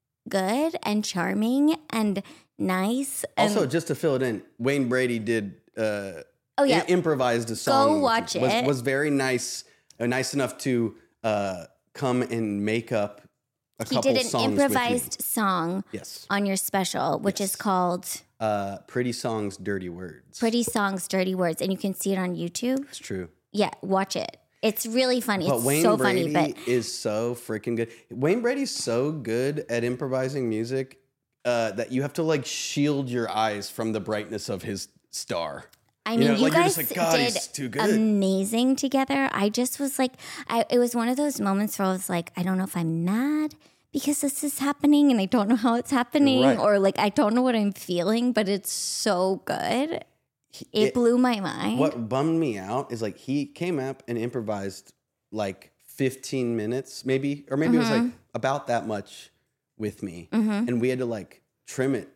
A: good and charming and nice. And
C: Also, just to fill it in, Wayne Brady did uh,
A: Oh, yeah.
C: i- improvised a song.
A: watch
C: was,
A: it.
C: Was very nice, uh, nice enough to uh, come and make up a
A: he
C: couple
A: did an
C: songs with me.
A: improvised song
C: Yes,
A: on your special, which is
C: Yes.
A: called
C: uh, Pretty Songs, Dirty Words.
A: Pretty Songs, Dirty Words, and you can see it on YouTube.
C: It's true.
A: Yeah, watch it. It's really funny.
C: But
A: It's
C: Wayne
A: so
C: Brady
A: funny, but
C: is so freaking good. Wayne Brady's so good at improvising music uh, that you have to like shield your eyes from the brightness of his star.
A: I
C: You
A: mean,
C: know,
A: you
C: like, you're
A: guys
C: just like, God,
A: did
C: he's too good.
A: amazing together. I just was like, I, it was one of those moments where I was like, I don't know if I'm mad because this is happening and I don't know how it's happening,
C: Right.
A: or like I don't know what I'm feeling, but it's so good. It,
C: it-
A: blew my mind.
C: What bummed me out is like he came up and improvised like fifteen minutes, maybe, or maybe it was
A: Mm-hmm.
C: like about that much with me, and we had to like trim it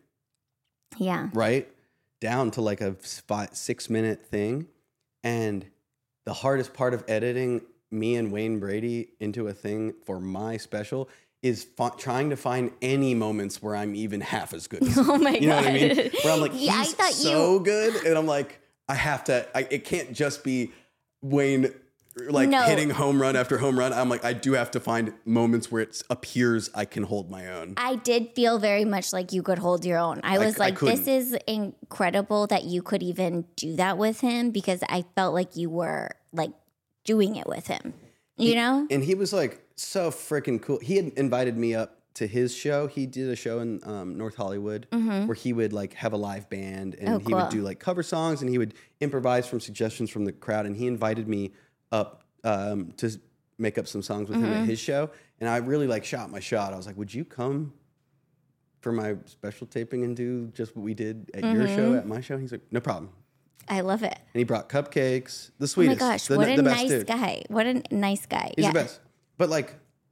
A: Yeah.
C: right down to like a five, six minute thing. And the hardest part of editing me and Wayne Brady into a thing for my special is fi- trying to find any moments where I'm even half as good. As him.
A: Oh my
C: You know what I mean?
A: God.
C: Where I'm like,
A: Yeah, I
C: he's
A: thought
C: so
A: you-
C: good, and I'm like, I have to. I, it can't just be Wayne like
A: No.
C: hitting home run after home run. I'm like, I do have to find moments where it appears I can hold my own.
A: I did feel very much like you could hold your own. I was
C: I
A: like, this
C: couldn't.
A: is incredible that you could even do that with him, because I felt like you were like doing it with him, you know?
C: And he was like so freaking cool. He had invited me up to his show. He did a show in um, North Hollywood where he would like have a live band, and
A: Oh,
C: he would
A: cool.
C: do like cover songs, and he would improvise from suggestions from the crowd. And he invited me up um, to make up some songs with him
A: Mm-hmm.
C: at his show. And I really like shot my shot. I was like, would you come for my special taping and do just what we did at your show,
A: Mm-hmm.
C: at my show? He's like, no problem.
A: I love it.
C: And he brought cupcakes, the
A: Oh my
C: sweetest.
A: gosh,
C: the,
A: what
C: the
A: a
C: best
A: nice
C: dude.
A: guy. What a nice guy.
C: He's
A: yeah.
C: the best. But like,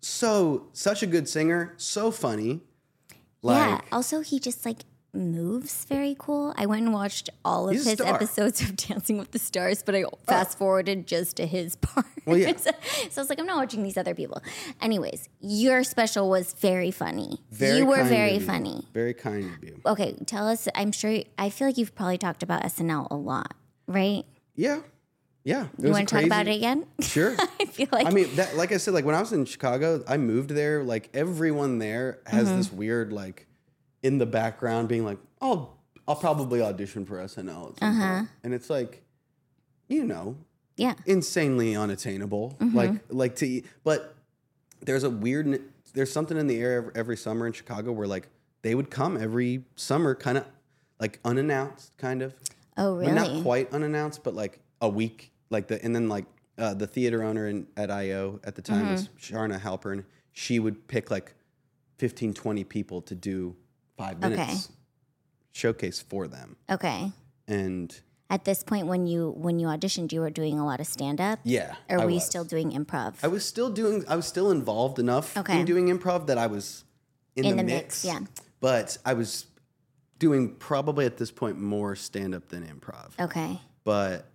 C: so such a good singer, so funny. Like,
A: yeah. Also, he just like moves very cool. I went and watched all of
C: He's a
A: his
C: star.
A: episodes of Dancing with the Stars, but I fast forwarded just to his part.
C: Well, yeah.
A: so, so I was like, I'm not watching these other people. Anyways, your special was very funny.
C: very
A: you were
C: kind
A: very
C: of you.
A: funny.
C: Very kind of you.
A: Okay, tell us. I'm sure. I feel like you've probably talked about S N L a lot, right?
C: Yeah, yeah. It
A: You
C: was
A: want to talk about it
C: crazy-
A: again?
C: Sure.
A: I feel like
C: I mean, that, like I said, like when I was in Chicago, I moved there. Like everyone there has
A: Mm-hmm.
C: this weird, like, in the background, being like, "Oh, I'll probably audition for S N L." At some
A: Uh-huh.
C: point. And it's like, you know,
A: yeah.
C: insanely unattainable.
A: Mm-hmm.
C: Like, like to, but there's a weird, there's something in the air every, every summer in Chicago where like they would come every summer, kind of like unannounced, kind of.
A: Oh,
C: But
A: really?
C: not quite unannounced, but like a week, like the, and then like uh, the theater owner in, at I O at the time was
A: Mm-hmm.
C: Sharna Halpern. She would pick like fifteen, twenty people to do five minutes
A: Okay.
C: showcase for them.
A: Okay.
C: And
A: At this point, when you when you auditioned, you were doing a lot of stand up.
C: yeah,
A: Or
C: I
A: were you
C: was.
A: still doing improv?
C: I was still doing, I was still involved enough
A: Okay.
C: in doing improv that I was in,
A: In
C: the,
A: the
C: mix.
A: mix, yeah.
C: But I was doing probably at this point more stand up than improv.
A: Okay.
C: But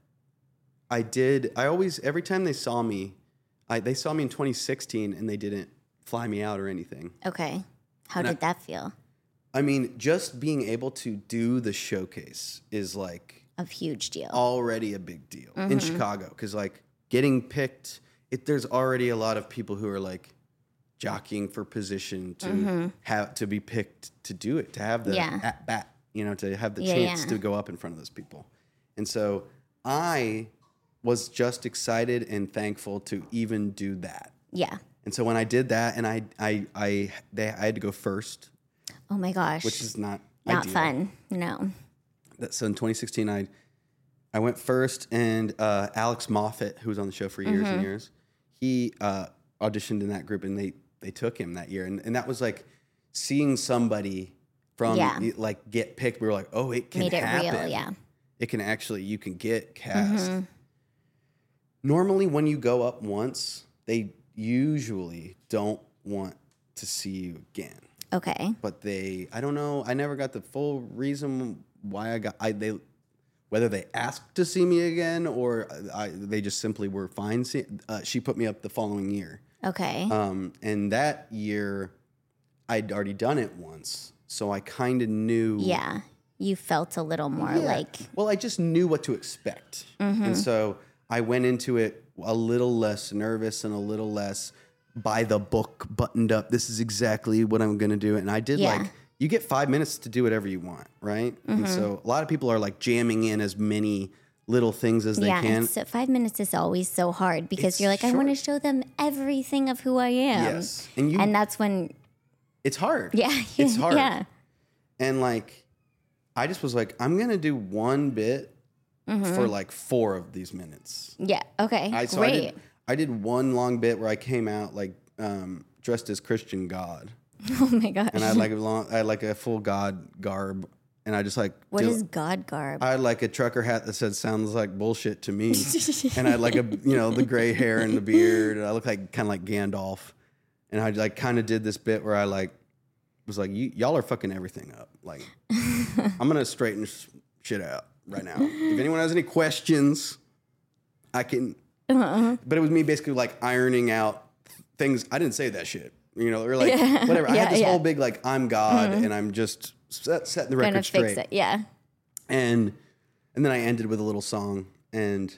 C: I did. I always every time they saw me, I they saw me in twenty sixteen and they didn't fly me out or anything.
A: Okay. How
C: And I-
A: did that feel?
C: I mean, just being able to do the showcase is like
A: A huge deal.
C: already a big deal in
A: Mm-hmm.
C: Chicago because like getting picked, it, there's already a lot of people who are like jockeying for position to mm-hmm. have to be picked to do it, to have the
A: yeah.
C: at bat, you know, to have the
A: yeah,
C: chance
A: yeah.
C: to go up in front of those people. And so I was just excited and thankful to even do that.
A: Yeah.
C: And so when I did that, and I I I they I had to go first.
A: Oh my gosh.
C: Which is not
A: not
C: ideal.
A: fun. No.
C: That, so in twenty sixteen, I I went first, and uh, Alex Moffat, who was on the show for years mm-hmm. and years, he uh, auditioned in that group, and they they took him that year, and and that was like seeing somebody from
A: yeah.
C: like get picked. We were like, oh, it can
A: Made it
C: happen.
A: real, yeah.
C: It can actually, you can get cast.
A: Mm-hmm.
C: Normally, when you go up once, they usually don't want to see you again.
A: Okay.
C: But they, I don't know, I never got the full reason why I got, I they, whether they asked to see me again or I, they just simply were fine. See, uh, she put me up the following year.
A: Okay.
C: Um, and that year, I'd already done it once, so I kind of knew.
A: Yeah, you felt a little more
C: yeah.
A: like.
C: Well, I just knew what to expect,
A: mm-hmm.
C: and so I went into it a little less nervous and a little less by the book, buttoned up. This is exactly what I'm going to do, and I did
A: yeah.
C: like. You get five minutes to do whatever you want, right? Mm-hmm. And so a lot of people are like jamming in as many little things as they
A: yeah,
C: can.
A: So five minutes is always so hard because
C: It's
A: you're like,
C: short.
A: I want to show them everything of who I am.
C: Yes, and you,
A: and that's when
C: it's hard.
A: Yeah,
C: it's hard.
A: Yeah,
C: and like, I just was like, I'm gonna do one bit mm-hmm. for like four of these minutes.
A: Yeah. Okay.
C: I, so
A: Great.
C: I did, I did one long bit where I came out like um, dressed as Christian God.
A: Oh my gosh.
C: And I had like a long, I had like a full God garb, and I just like.
A: What
C: did,
A: is God garb?
C: I had like a trucker hat that said "sounds like bullshit to me," and I had like a you know the gray hair and the beard, and I looked like kind of like Gandalf, and I like kind of did this bit where I like was like, y'all are fucking everything up. Like, I'm gonna straighten sh- shit out right now. If anyone has any questions, I can. Uh-uh. But it was me basically like ironing out things. I didn't say that shit. You know, or like
A: yeah.
C: whatever. I
A: yeah,
C: had this
A: yeah.
C: whole big like I'm God
A: mm-hmm.
C: and I'm just set, setting the record
A: Gonna
C: straight.
A: fix it. Yeah.
C: And and then I ended with a little song, and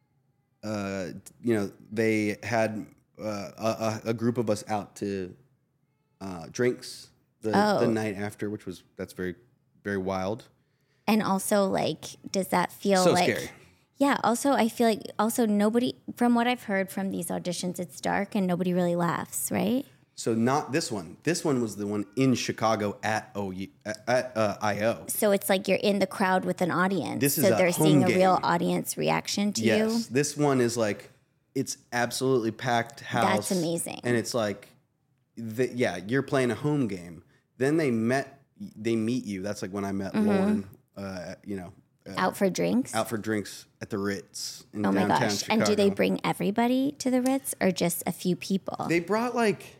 C: uh, you know they had uh, a, a group of us out to uh, drinks the,
A: Oh.
C: the night after, which was that's very very wild.
A: And also, like, does that feel
C: So
A: like?
C: scary.
A: Yeah. Also, I feel like also nobody, from what I've heard from these auditions, it's dark and nobody really laughs, right?
C: So not this one. This one was the one in Chicago at O U, at uh, I O.
A: So it's like you're in the crowd with an audience.
C: This is
A: so
C: a
A: they're
C: home
A: seeing a
C: game.
A: real audience reaction to
C: Yes,
A: you.
C: this one is like it's absolutely packed house.
A: That's amazing.
C: And it's like, the, yeah, you're playing a home game. Then they met, they meet you. That's like when I met
A: Mm-hmm.
C: Lauren. Uh, you know, uh,
A: Out for drinks.
C: out for drinks at the Ritz in
A: oh my
C: downtown
A: gosh!
C: Chicago.
A: And do they bring everybody to the Ritz or just a few people?
C: They brought like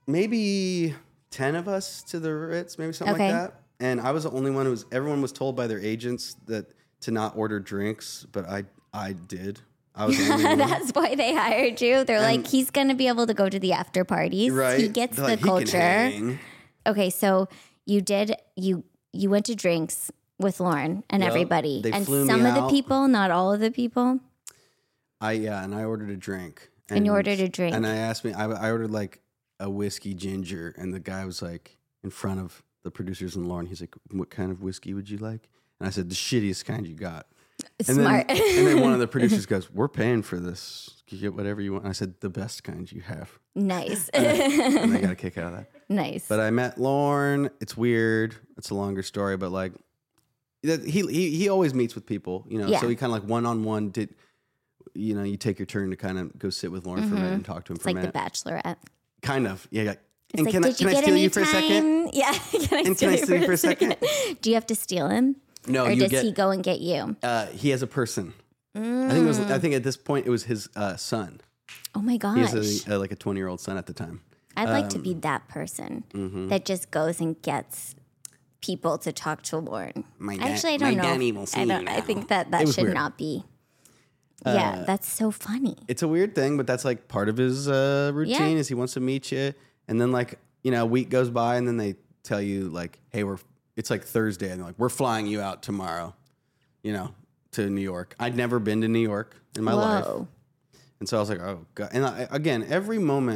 C: maybe ten of us to the Ritz, maybe something
A: Okay.
C: like that. And I was the only one who was. Everyone was told by their agents that to not order drinks, but I I did. I was the only one.
A: That's why they hired you. They're like, he's going to be able to go to the after parties.
C: Right?
A: He gets
C: They're
A: the
C: like, "He can
A: culture.
C: hang."
A: Okay, so you did you you went to drinks with Lauren and
C: Yep.
A: everybody,
C: They
A: and
C: flew me
A: some of the
C: out.
A: people, not all of the people.
C: I yeah, and I ordered a drink.
A: And you ordered a drink.
C: And I asked me, I, I ordered like a whiskey ginger, and the guy was like in front of the producers and Lauren. He's like, "What kind of whiskey would you like?" And I said, "The shittiest kind you got." And
A: Smart.
C: Then, and then one of the producers goes, "We're paying for this. You get whatever you want." And I said, "The best kind you have."
A: Nice,
C: And they got a kick out of that.
A: nice.
C: But I met Lauren. It's weird. It's a longer story, but like he he he always meets with people, you know.
A: Yeah.
C: So he kind of like one on one did. You know, you take your turn to kind of go sit with Lauren for a minute and talk to him
A: it's
C: for
A: like
C: a
A: The
C: minute.
A: Bachelorette.
C: Kind of, yeah. yeah.
A: It's
C: And
A: like,
C: can I
A: did you
C: can I
A: get
C: steal
A: any
C: you for a second?
A: time? Yeah. Can I
C: And
A: steal
C: can I
A: you
C: steal you
A: for a second? Do you have to steal him?
C: No,
A: or
C: you
A: does
C: get.
A: he go and get you?
C: Uh, he has a person. I think it was. I think at this point it was his uh, son.
A: Oh my
C: He
A: gosh.
C: has a, uh, like a twenty year old son at the time.
A: I'd like to
C: Um,
A: be that person
C: mm-hmm.
A: that just goes and gets people to talk to Lauren.
C: My da-
A: Actually, I don't
C: my
A: know.
C: daddy will see
A: I
C: you
A: don't. I
C: now.
A: think that
C: It
A: that
C: was
A: should
C: weird.
A: not be. Yeah,
C: Uh,
A: that's so funny.
C: It's a weird thing, but that's like part of his uh, routine.
A: Yeah.
C: Is he wants to meet you, and then like you know, a week goes by, and then they tell you like, "Hey, we're." It's like Thursday, and they're like, "We're flying you out tomorrow," you know, to New York. I'd never been to New York in my life,
A: Whoa.
C: and so I was like, "Oh God!" And I, again, every moment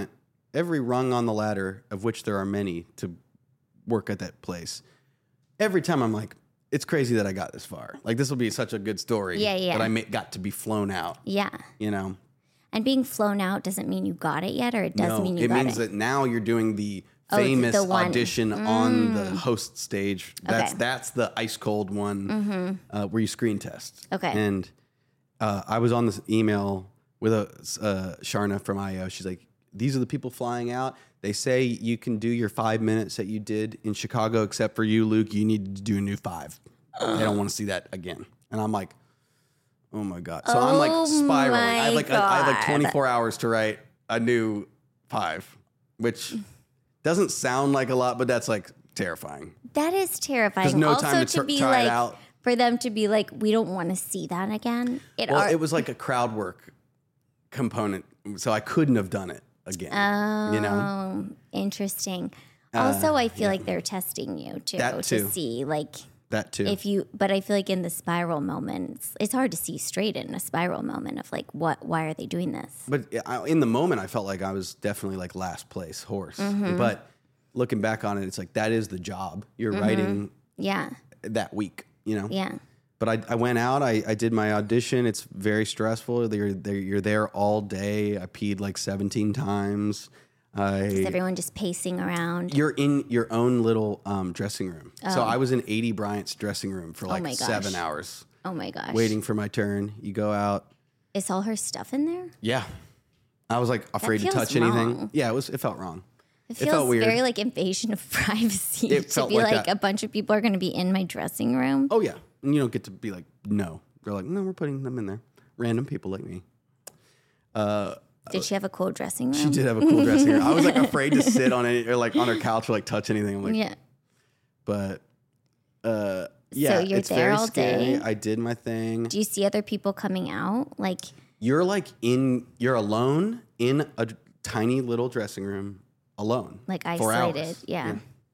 C: every rung on the ladder, of which there are many, to work at that place. Every time I'm like, it's crazy that I got this far. Like, this will be such a good story.
A: Yeah, yeah.
C: That I may, got to be flown out.
A: Yeah.
C: You know?
A: And being flown out doesn't mean you got it yet, or it does
C: no,
A: mean you
C: it
A: got
C: means
A: it?
C: that now you're doing the
A: Oh, the-
C: famous
A: the one.
C: audition on the host stage. That's
A: Okay.
C: that's the ice cold one uh, where you screen test.
A: Okay.
C: And uh, I was on this email with a uh, Sharna from I O. She's like, these are the people flying out. They say you can do your five minutes that you did in Chicago, except for you, Luke. You need to do a new five. They don't want to see that again. And I'm like, oh my God. So I'm
A: Oh
C: like spiraling. I have
A: my
C: like, I have like
A: God.
C: twenty-four hours to write a new five, which doesn't sound like a lot, but that's like terrifying.
A: That is terrifying.
C: There's no
A: also
C: time to
A: to
C: tr-
A: be
C: try it
A: like,
C: out.
A: for them to be like, we don't want to see that again. It,
C: Well,
A: are,
C: it was like a crowd work component, so I couldn't have done it again.
A: Oh,
C: you know,
A: interesting. Also, I feel like they're testing you too,
C: That
A: to
C: too.
A: see like
C: that too.
A: if you. But I feel like in the spiral moments, it's hard to see straight in a spiral moment of like, what? Why are they doing this?
C: But I, in the moment, I felt like I was definitely like last place horse.
A: Mm-hmm.
C: But looking back on it, it's like that is the job you're writing
A: Yeah,
C: that week. You know.
A: yeah.
C: But I, I went out. I, I did my audition. It's very stressful. You're there, you're there all day. I peed like seventeen times. I,
A: Is everyone just pacing around?
C: you're in your own little um, dressing room. So I was in Adie Bryant's dressing room for like
A: Oh. my gosh.
C: seven hours
A: Oh my gosh!
C: waiting for my turn. You go out.
A: Is all her stuff in there?
C: Yeah. I was like afraid to
A: feels
C: touch anything.
A: wrong.
C: Yeah, it was. It felt wrong.
A: It
C: It
A: feels
C: felt weird.
A: very like invasion of privacy
C: It
A: to
C: felt
A: be
C: like
A: like,
C: that.
A: a bunch of people are going to be in my dressing room.
C: Oh yeah, and you don't get to be like no. They're like no, we're putting them in there. Random people like me. Uh,
A: Did she have a cool dressing room?
C: she did have a cool dressing room. I was like afraid to sit on it or like on her couch or like touch anything. I'm like,
A: Yeah.
C: but uh, yeah,
A: you're
C: it's
A: there
C: very
A: all
C: scary.
A: day?
C: I did my thing.
A: Do you see other people coming out? Like,
C: You're like in. You're alone in a tiny little dressing room, alone.
A: like
C: for
A: isolated.
C: hours.
A: Yeah.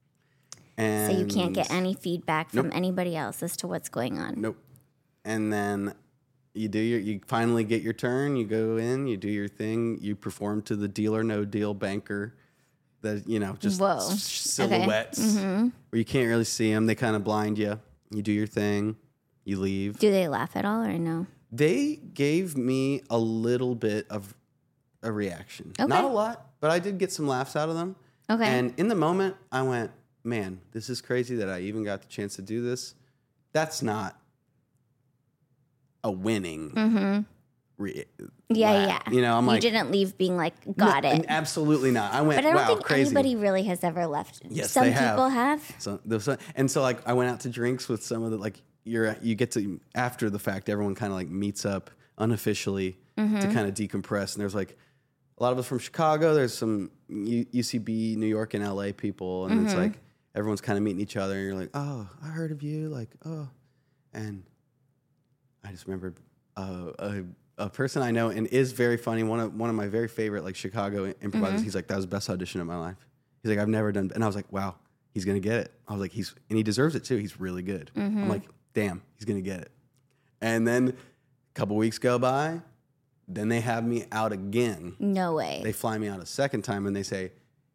C: And
A: So you can't get any feedback from
C: Nope.
A: anybody else as to what's going on.
C: Nope. And then you do your, you finally get your turn. You go in, you do your thing. You perform to the Deal or No Deal banker. That you know, just
A: Whoa.
C: s- silhouettes where you can't really see them. They kind of blind you. You do your thing. You leave.
A: Do they laugh at all or no?
C: They gave me a little bit of a reaction.
A: Okay.
C: Not a lot, but I did get some laughs out of them.
A: Okay.
C: And in the moment, I went, man, this is crazy that I even got the chance to do this. That's not a winning. Re-
A: Yeah,
C: laugh.
A: yeah.
C: You know, I'm
A: you
C: like,
A: didn't leave being like, got
C: "No,
A: it.
C: absolutely not. I went,
A: But I don't
C: wow,
A: think
C: crazy.
A: anybody really has ever left.
C: Yes,
A: Some
C: they have.
A: people have.
C: So, there's some- and so like I went out to drinks with some of the like you're you get to after the fact everyone kind of like meets up unofficially
A: Mm-hmm.
C: to kind of decompress and there's like a lot of us from Chicago, there's some U- UCB, New York and L A people and
A: Mm-hmm.
C: it's like everyone's kind of meeting each other and you're like, oh, I heard of you, like oh, and I just remembered uh, a a person I know and is very funny, one of one of my very favorite like Chicago improvisers.
A: Mm-hmm.
C: He's like, that was the best audition of my life. He's like, I've never done, and I was like, wow, he's gonna get it. I was like, he's and he deserves it too. He's really good.
A: Mm-hmm.
C: I'm like, damn, he's gonna get it. And then a couple weeks go by, then they have me out again.
A: No way.
C: They fly me out a second time and they say,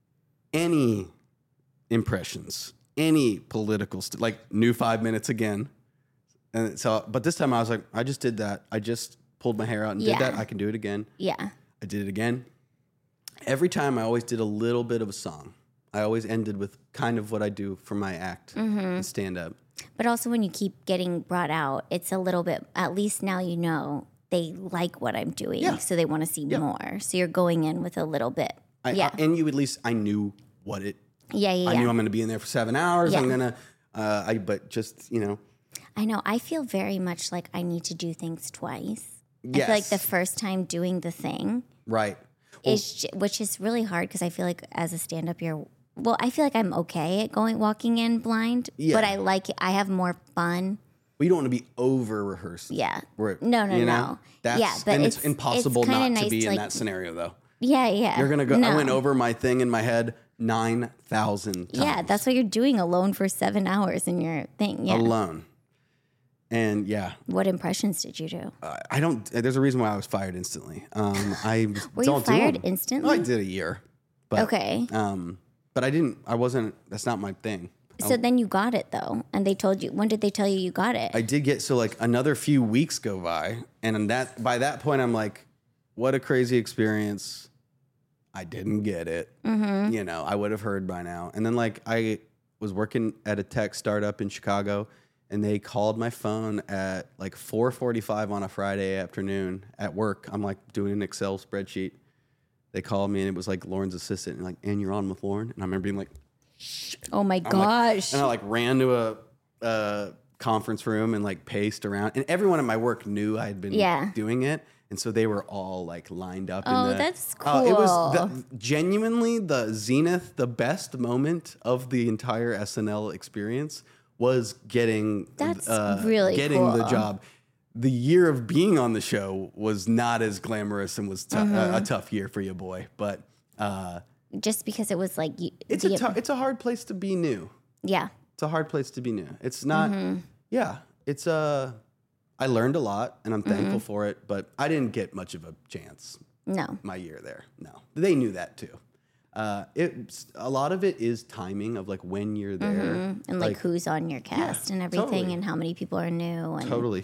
C: any impressions, any political, st- like new five minutes again. And so, but this time I was like, I just did that. I just pulled my hair out and
A: Yeah.
C: did that. I can do it again.
A: yeah.
C: I did it again. Every time I always did a little bit of a song. I always ended with kind of what I do for my act
A: Mm-hmm.
C: and stand up.
A: But also when you keep getting brought out, it's a little bit, at least now you know they like what I'm doing.
C: Yeah.
A: So they want to see more. So you're going in with a little bit.
C: I,
A: yeah.
C: I- and you at least, I knew what it,
A: yeah. Yeah.
C: I
A: Yeah.
C: knew I'm going to be in there for seven hours.
A: Yeah.
C: I'm going to, uh, I, but just, you know,
A: I know. I feel very much like I need to do things twice. I
C: Yes.
A: feel like the first time doing the thing
C: right.
A: is, j- which is really hard because I feel like as a stand up, you're, well, I feel like I'm okay at going, walking in blind,
C: Yeah.
A: but I like it. I have more fun.
C: We don't want to be over rehearsed.
A: Yeah.
C: Where,
A: No, no,
C: you know,
A: no.
C: That's,
A: Yeah, but
C: and it's,
A: it's-
C: impossible
A: it's kinda
C: not to
A: nice
C: be
A: to,
C: in
A: like-
C: that scenario though.
A: Yeah. Yeah.
C: You're going to go,
A: No.
C: I went over my thing in my head nine thousand times.
A: Yeah. That's what you're doing alone for seven hours in your thing. Yeah.
C: alone. And yeah,
A: What impressions did you do?
C: I I don't, there's a reason why I was fired instantly. Um, I
A: Were you
C: don't do
A: fired
C: them.
A: instantly?
C: I did a year. But,
A: Okay.
C: Um, but I didn't. I wasn't. That's not my thing.
A: So then you got it though, and they told you. When did they tell you you got it?
C: I did get so like another few weeks go by, and that by that point I'm like, what a crazy experience. I didn't get it. Mm-hmm. You know, I would have heard by now. And then like I was working at a tech startup in Chicago, and they called my phone at like four forty-five on a Friday afternoon at work. I'm like doing an Excel spreadsheet. They called me, and it was like Lauren's assistant, and like, and you're on with Lauren, and I remember being like.
A: Oh my
C: I'm like-
A: gosh.
C: and I like ran to a, a conference room and like paced around, and everyone at my work knew I had been
A: Yeah.
C: doing it, and so they were all like lined up.
A: Oh,
C: in the,
A: that's
C: Uh, it was
A: cool.
C: the, genuinely the zenith, the best moment of the entire S N L experience was getting
A: That's
C: uh,
A: really
C: getting the
A: cool.
C: job. The year of being on the show was not as glamorous and was t-
A: Mm-hmm.
C: a, a tough year for you, boy, but. Uh,
A: Just because it was like you,
C: it's
A: the-
C: a tou- it's a hard place to be new.
A: yeah.
C: It's a hard place to be new. It's not.
A: Mm-hmm.
C: Yeah, it's a. I learned a lot, and I'm
A: Mm-hmm.
C: thankful for it. But I didn't get much of a chance
A: No.
C: my year there. No, they knew that too. Uh, it's a lot of it is timing of like when you're there
A: And like, who's on your cast and everything,
C: totally.
A: and how many people are new. And
C: Totally.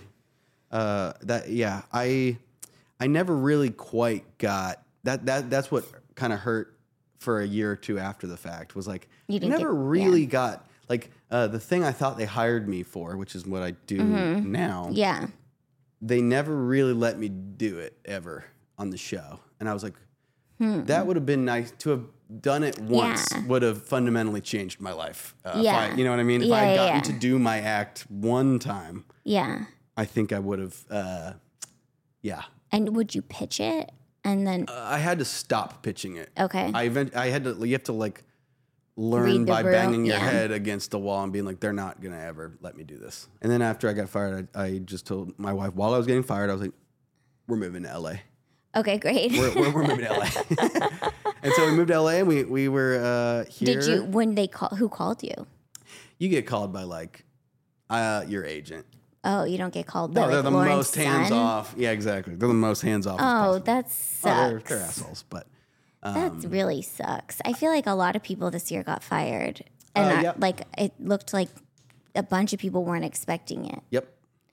C: Uh, that yeah, I I never really quite got that. That that's what kind of hurt for a year or two after the fact was like
A: You
C: I
A: didn't
C: never
A: get-
C: really got like uh, the thing I thought they hired me for, which is what I do now.
A: Mm-hmm. yeah.
C: They never really let me do it ever on the show, and I was like, that would have been nice to have done it once.
A: Hmm. Yeah.
C: Would have fundamentally changed my life. Uh, if
A: Yeah.
C: I, you know what I mean? If
A: Yeah,
C: I had
A: yeah,
C: gotten
A: yeah.
C: to do my act one time.
A: Yeah.
C: I think I would have, uh, yeah.
A: And would you pitch it? And then,
C: Uh, I had to stop pitching it.
A: okay.
C: I event, I had to. You have to like learn
A: Read the
C: by
A: room,
C: banging your
A: yeah.
C: head against the wall and being like, they're not gonna ever let me do this. And then after I got fired, I, I just told my wife while I was getting fired, I was like, we're moving to L A.
A: okay, great.
C: We're, we're, we're moving to L A. And so we moved to L A, and we we were uh, here.
A: Did you, when they call, who called you?
C: You get called by like uh, your agent.
A: Oh, you don't get called by
C: No, they're
A: like
C: the
A: Lauren's
C: most hands
A: son?
C: off. Yeah, exactly. They're the most hands off.
A: Oh, that
C: Oh,
A: sucks.
C: they're, they're assholes, but
A: That really sucks. I feel like a lot of people this year got fired, and
C: Uh,
A: I-
C: yep.
A: like it looked like a bunch of people weren't expecting it.
C: yep.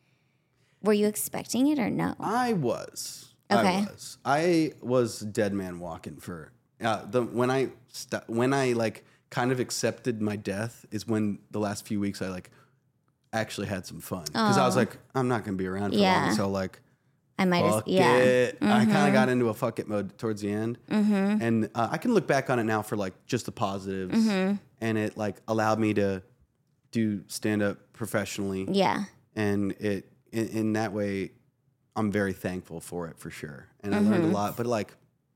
A: Were you expecting it or no?
C: I was.
A: Okay.
C: I was. I was dead man walking for uh, the when I st- when I like kind of accepted my death is when the last few weeks I like actually had some fun because I was like I'm not gonna be around for
A: Yeah.
C: long, so like
A: I might have,
C: fuck
A: yeah.
C: it. I kind of got into a fuck it mode towards the end, mm-hmm. and uh, I can look back on it now for like just the positives,
A: Mm-hmm.
C: and it like allowed me to do stand up professionally,
A: Yeah.
C: and it in, in that way I'm very thankful for it for sure, and I learned
A: Mm-hmm.
C: a lot. But like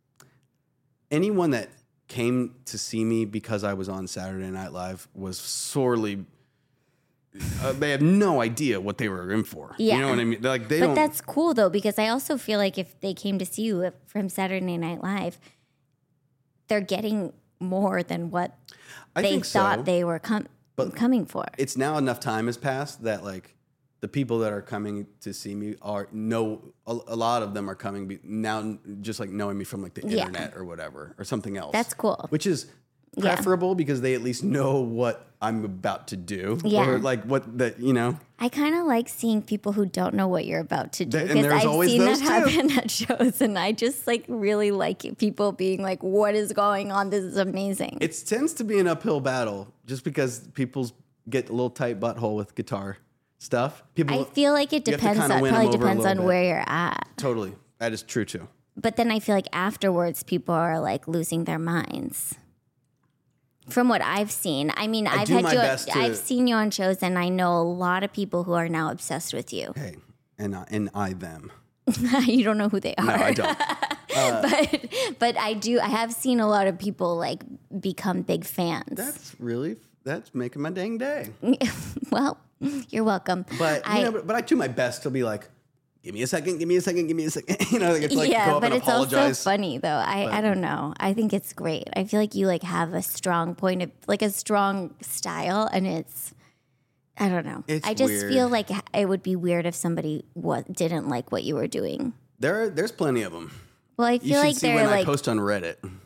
C: anyone that came to see me because I was on Saturday Night Live was sorely. Uh, they have no idea what they were in for.
A: Yeah.
C: You know what I mean? Like they
A: But
C: don't.
A: that's cool though, because I also feel like if they came to see you from Saturday Night Live, they're getting more than what
C: I
A: they
C: think
A: thought
C: so.
A: they were com- coming for.
C: It's now enough time has passed that like the people that are coming to see me are know a, a lot of them are coming be, now just like knowing me from like the
A: Yeah.
C: internet or whatever or something else.
A: That's cool.
C: Which is
A: Yeah.
C: preferable because they at least know what I'm about to do
A: Yeah.
C: or like what that you know.
A: I kind of like seeing people who don't know what you're about to do
C: Th- and
A: because
C: there's
A: I've
C: always
A: seen that
C: those too.
A: happen at shows, and I just like really like it. People being like, "What is going on? This is amazing."
C: It tends to be an uphill battle just because people's get a little tight butthole with guitar stuff. People
A: I feel like it
C: you have to
A: depends
C: kinda
A: on
C: win 'em
A: probably
C: over a
A: depends
C: little
A: on
C: bit.
A: where you're at.
C: Totally. That is true too.
A: But then I feel like afterwards, people are like losing their minds. From what I've seen, I mean, I've
C: do
A: had
C: my
A: you.
C: best to-
A: I've seen you on shows, and I know a lot of people who are now obsessed with you.
C: Hey, and I, and I them.
A: You don't know who they are.
C: No, I don't.
A: but but I do. I have seen a lot of people like become big fans.
C: That's really that's making my dang day.
A: Well, you're welcome.
C: But
A: I,
C: you know, but, but I do my best to be like, give me a second, give me a second, give me a second. You know, like it's like
A: yeah,
C: go up
A: but
C: and
A: it's also
C: apologize.
A: funny though. I, I don't know. I think it's great. I feel like you like have a strong point of like a strong style, and it's I don't know.
C: It's
A: I just
C: weird.
A: feel like it would be weird if somebody what didn't like what you were doing.
C: There, there's plenty of them.
A: Well, I
C: You
A: feel
C: should
A: like
C: see
A: they're
C: when I
A: like
C: post on Reddit.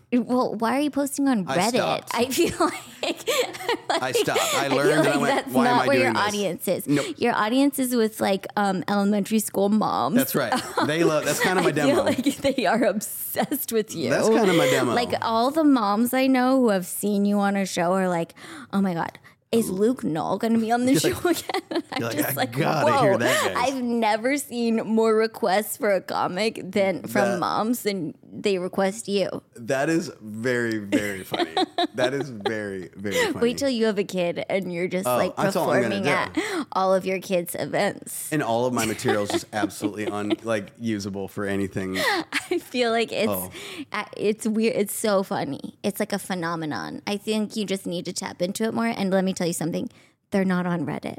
A: Well, why are you posting on
C: I
A: Reddit?
C: stopped.
A: I feel like, like
C: I stopped. I
A: feel
C: learned and I
A: like
C: went,
A: that's
C: why am
A: not
C: I
A: where
C: doing
A: your
C: this?
A: audience is.
C: Nope.
A: Your audience is with like um, elementary school moms.
C: That's right. They love. That's kind of my
A: I
C: demo.
A: feel like they are obsessed with you.
C: That's kind of my demo.
A: Like all the moms I know who have seen you on a show are like, oh my God, is Luke Knoll going to be on the show again? And I'm
C: you're like,
A: just
C: I
A: like,
C: gotta
A: whoa,
C: hear that, guys.
A: I've never seen more requests for a comic than from
C: That-
A: moms than they request you.
C: That is very, very funny. That is very, very funny.
A: Wait till you have a kid and you're just
C: Oh,
A: like
C: that's all I'm gonna
A: performing at
C: do.
A: all of your kids' events.
C: and all of my material is just absolutely un like usable for anything.
A: I feel like it's
C: Oh.
A: uh, it's weird. It's so funny. It's like a phenomenon. I think you just need to tap into it more. And let me tell you something. They're not on Reddit.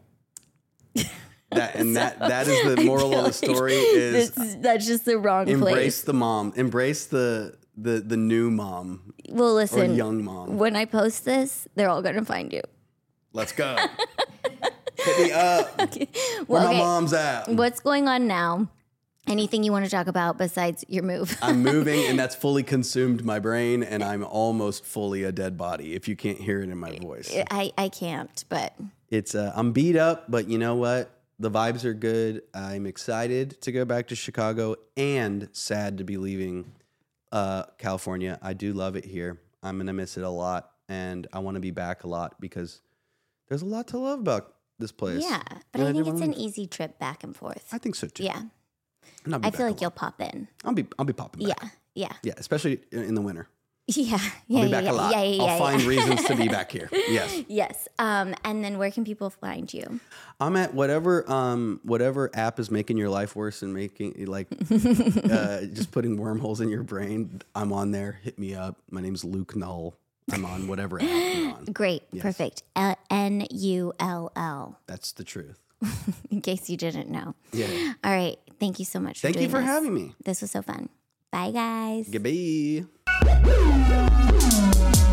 C: That and that that is the moral
A: feel
C: of the
A: like
C: story is
A: This, that's just the wrong
C: embrace
A: place.
C: the mom, embrace the the the new mom
A: Well,
C: or
A: listen.
C: young mom.
A: When I post this, they're all gonna find you.
C: Let's go. Hit me up. Where
A: Well,
C: my
A: okay.
C: mom's at?
A: What's going on now? Anything you want to talk about besides your move?
C: I'm moving, and that's fully consumed my brain, and I'm almost fully a dead body. If you can't hear it in my voice,
A: I, I can't, but
C: it's uh, I'm beat up, but you know what? The vibes are good. I'm excited to go back to Chicago, and sad to be leaving uh, California. I do love it here. I'm gonna miss it a lot, and I want to be back a lot because there's a lot to love about this place.
A: yeah. But
C: And
A: I think
C: do
A: it's
C: wanna-
A: an easy trip back and forth.
C: I think so too.
A: Yeah.
C: And I'll be
A: I
C: back
A: feel
C: a
A: like
C: lot.
A: you'll pop in.
C: I'll be I'll be popping back.
A: Yeah. Yeah.
C: Yeah, especially in in the winter.
A: Yeah. Yeah.
C: I'll be
A: yeah,
C: back
A: yeah,
C: a lot.
A: Yeah. Yeah.
C: I'll
A: yeah,
C: find
A: yeah.
C: reasons to be back here. Yes.
A: Yes. Um, and then where can people find you?
C: I'm at whatever um whatever app is making your life worse and making like uh, just putting wormholes in your brain. I'm on there. Hit me up. My name's Luke Null. I'm on whatever app you're on.
A: Great. Perfect. L- N U L L,
C: That's the truth.
A: in case you didn't know.
C: Yeah.
A: All right. Thank you so much for
C: Thank
A: doing
C: you for
A: this.
C: having me.
A: This was so fun. Bye, guys.
C: Goodbye.